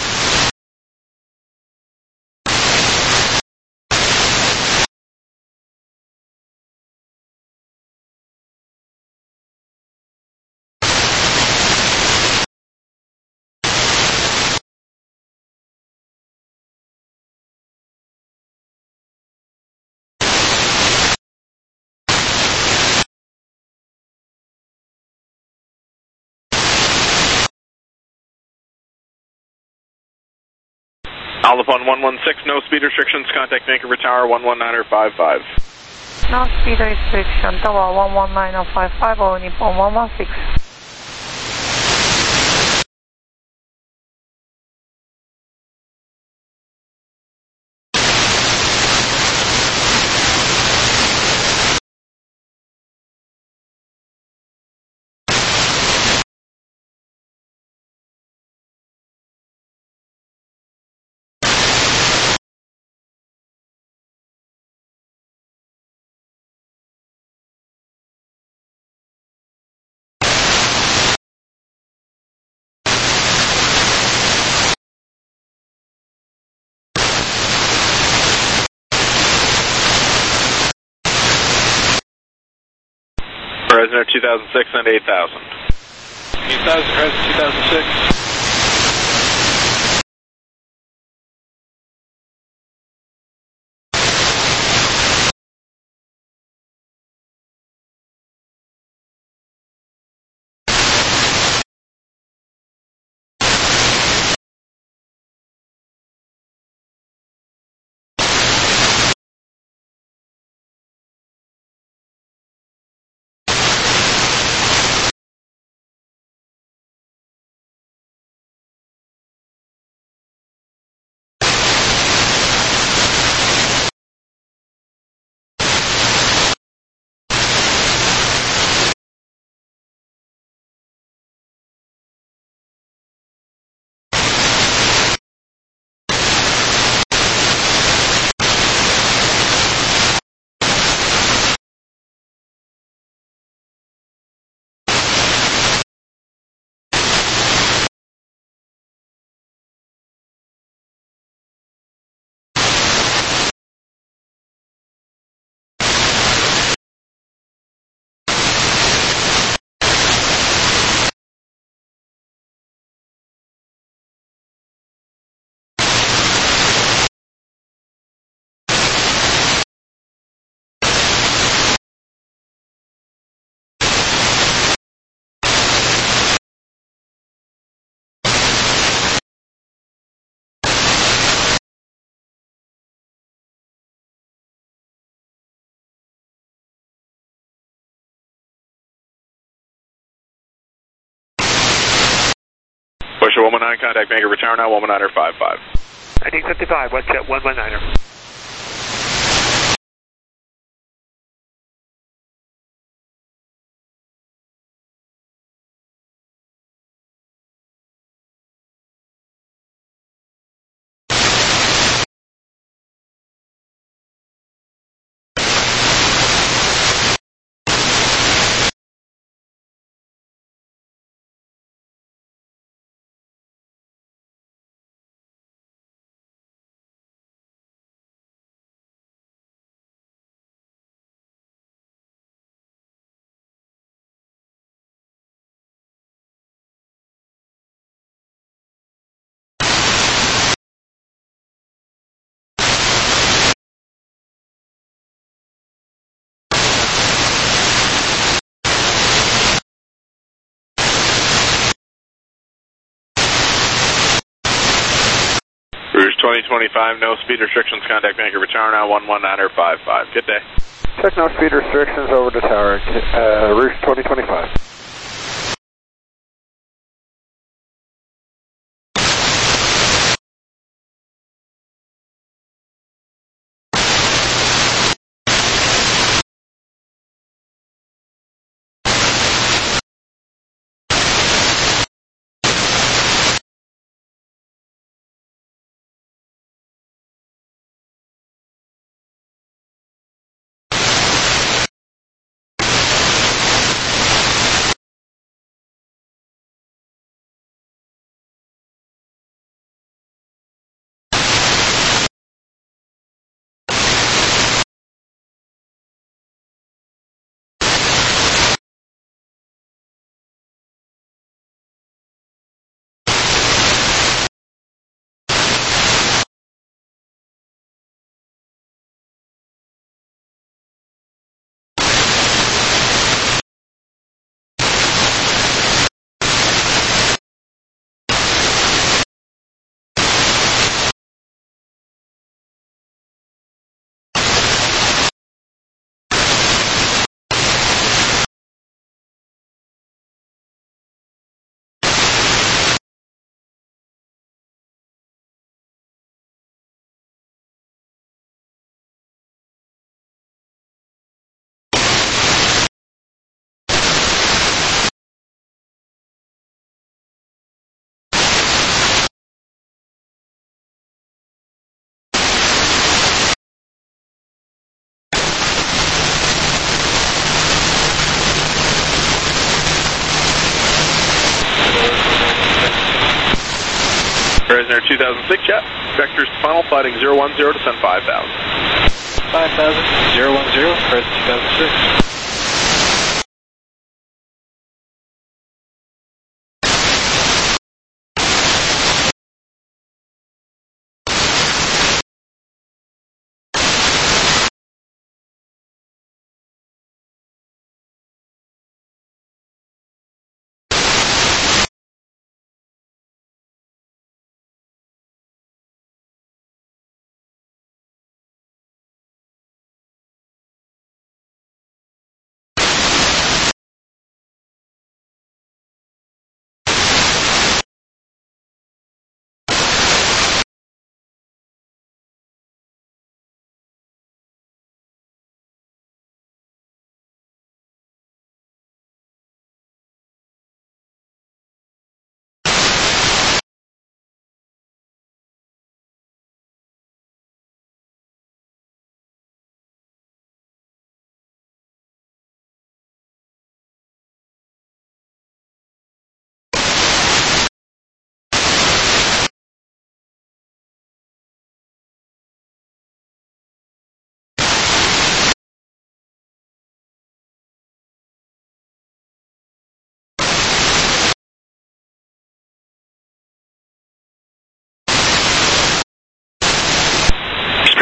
S17: Alpha one one six, no speed restrictions, contact Vancouver Tower one one nine five five.
S3: No speed restriction, Tower one one nine five five, only Pun one one six.
S17: Horizon Air two thousand six and eight thousand.
S22: eight thousand, Horizon two thousand six.
S17: Bush one one nine, contact Vancouver Tower now, one one niner five five.
S6: nineteen fifty-five, WestJet one one niner.
S17: Rouge twenty twenty-five, no speed restrictions, contact Vancouver Tower now, one one niner five five. Good day.
S14: Check no speed restrictions over to tower, uh, Rouge twenty twenty-five.
S17: Horizon Air two thousand six jet, vectors to final, flighting zero one zero, descend five thousand.
S22: five thousand, zero one zero, Horizon two thousand six.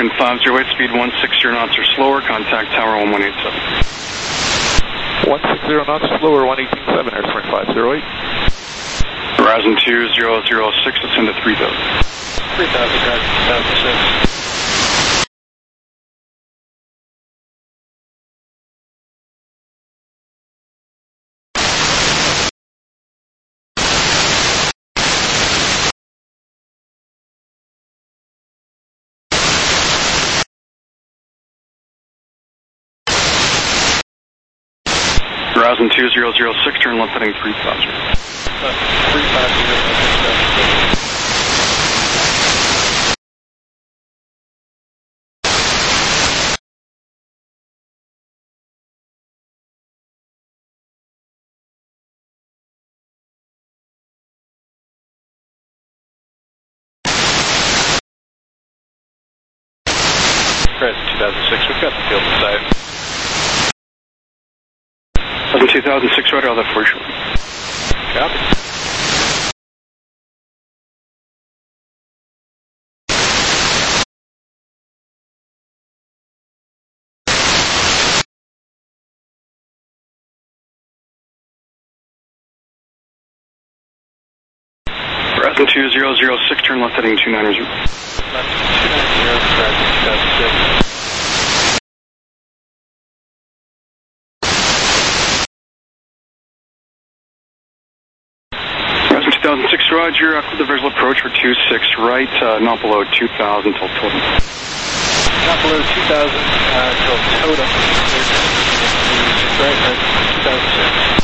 S7: Falcon five zero eight, speed one sixty knots or slower, contact tower one one eight seven.
S22: one sixty knots slower, one eighteen seven, airspring five zero eight.
S7: Horizon two zero zero six, ascend to three thousand.
S21: three thousand, Horizon two thousand six.
S7: Horizon two zero zero six, turn left heading three thousand.
S21: three thousand. Horizon two thousand six, we've got the field in sight.
S7: two thousand six, right, I'll have for you.
S21: Copy.
S7: Horizon two zero zero six, turn left heading two nine zero.
S21: Left two nine zero, Horizon two thousand six.
S7: two thousand six, Roger, uh, the visual approach for two six right, uh, not below two thousand till totem.
S21: Not below two thousand uh, till totem. Right, right, two thousand six.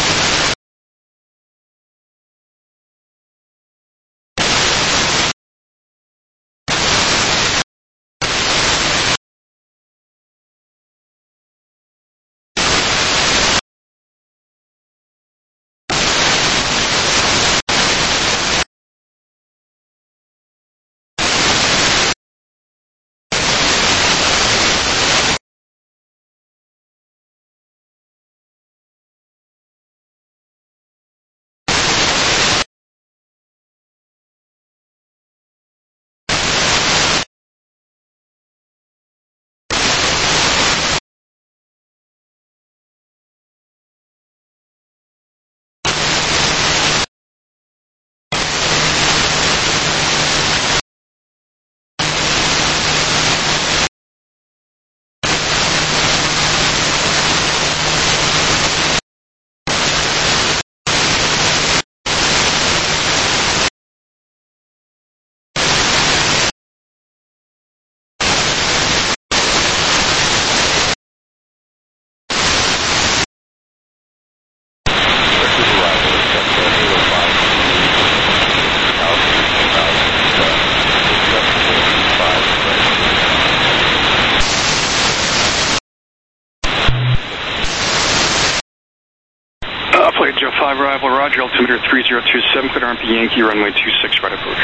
S7: five arrival, Roger, altimeter three zero two seven, clear R M P Yankee, runway two six, right approach.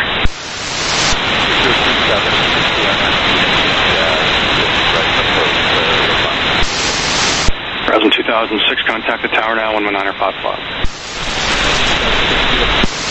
S7: Horizon two thousand six, contact the tower now, one one nine or five five.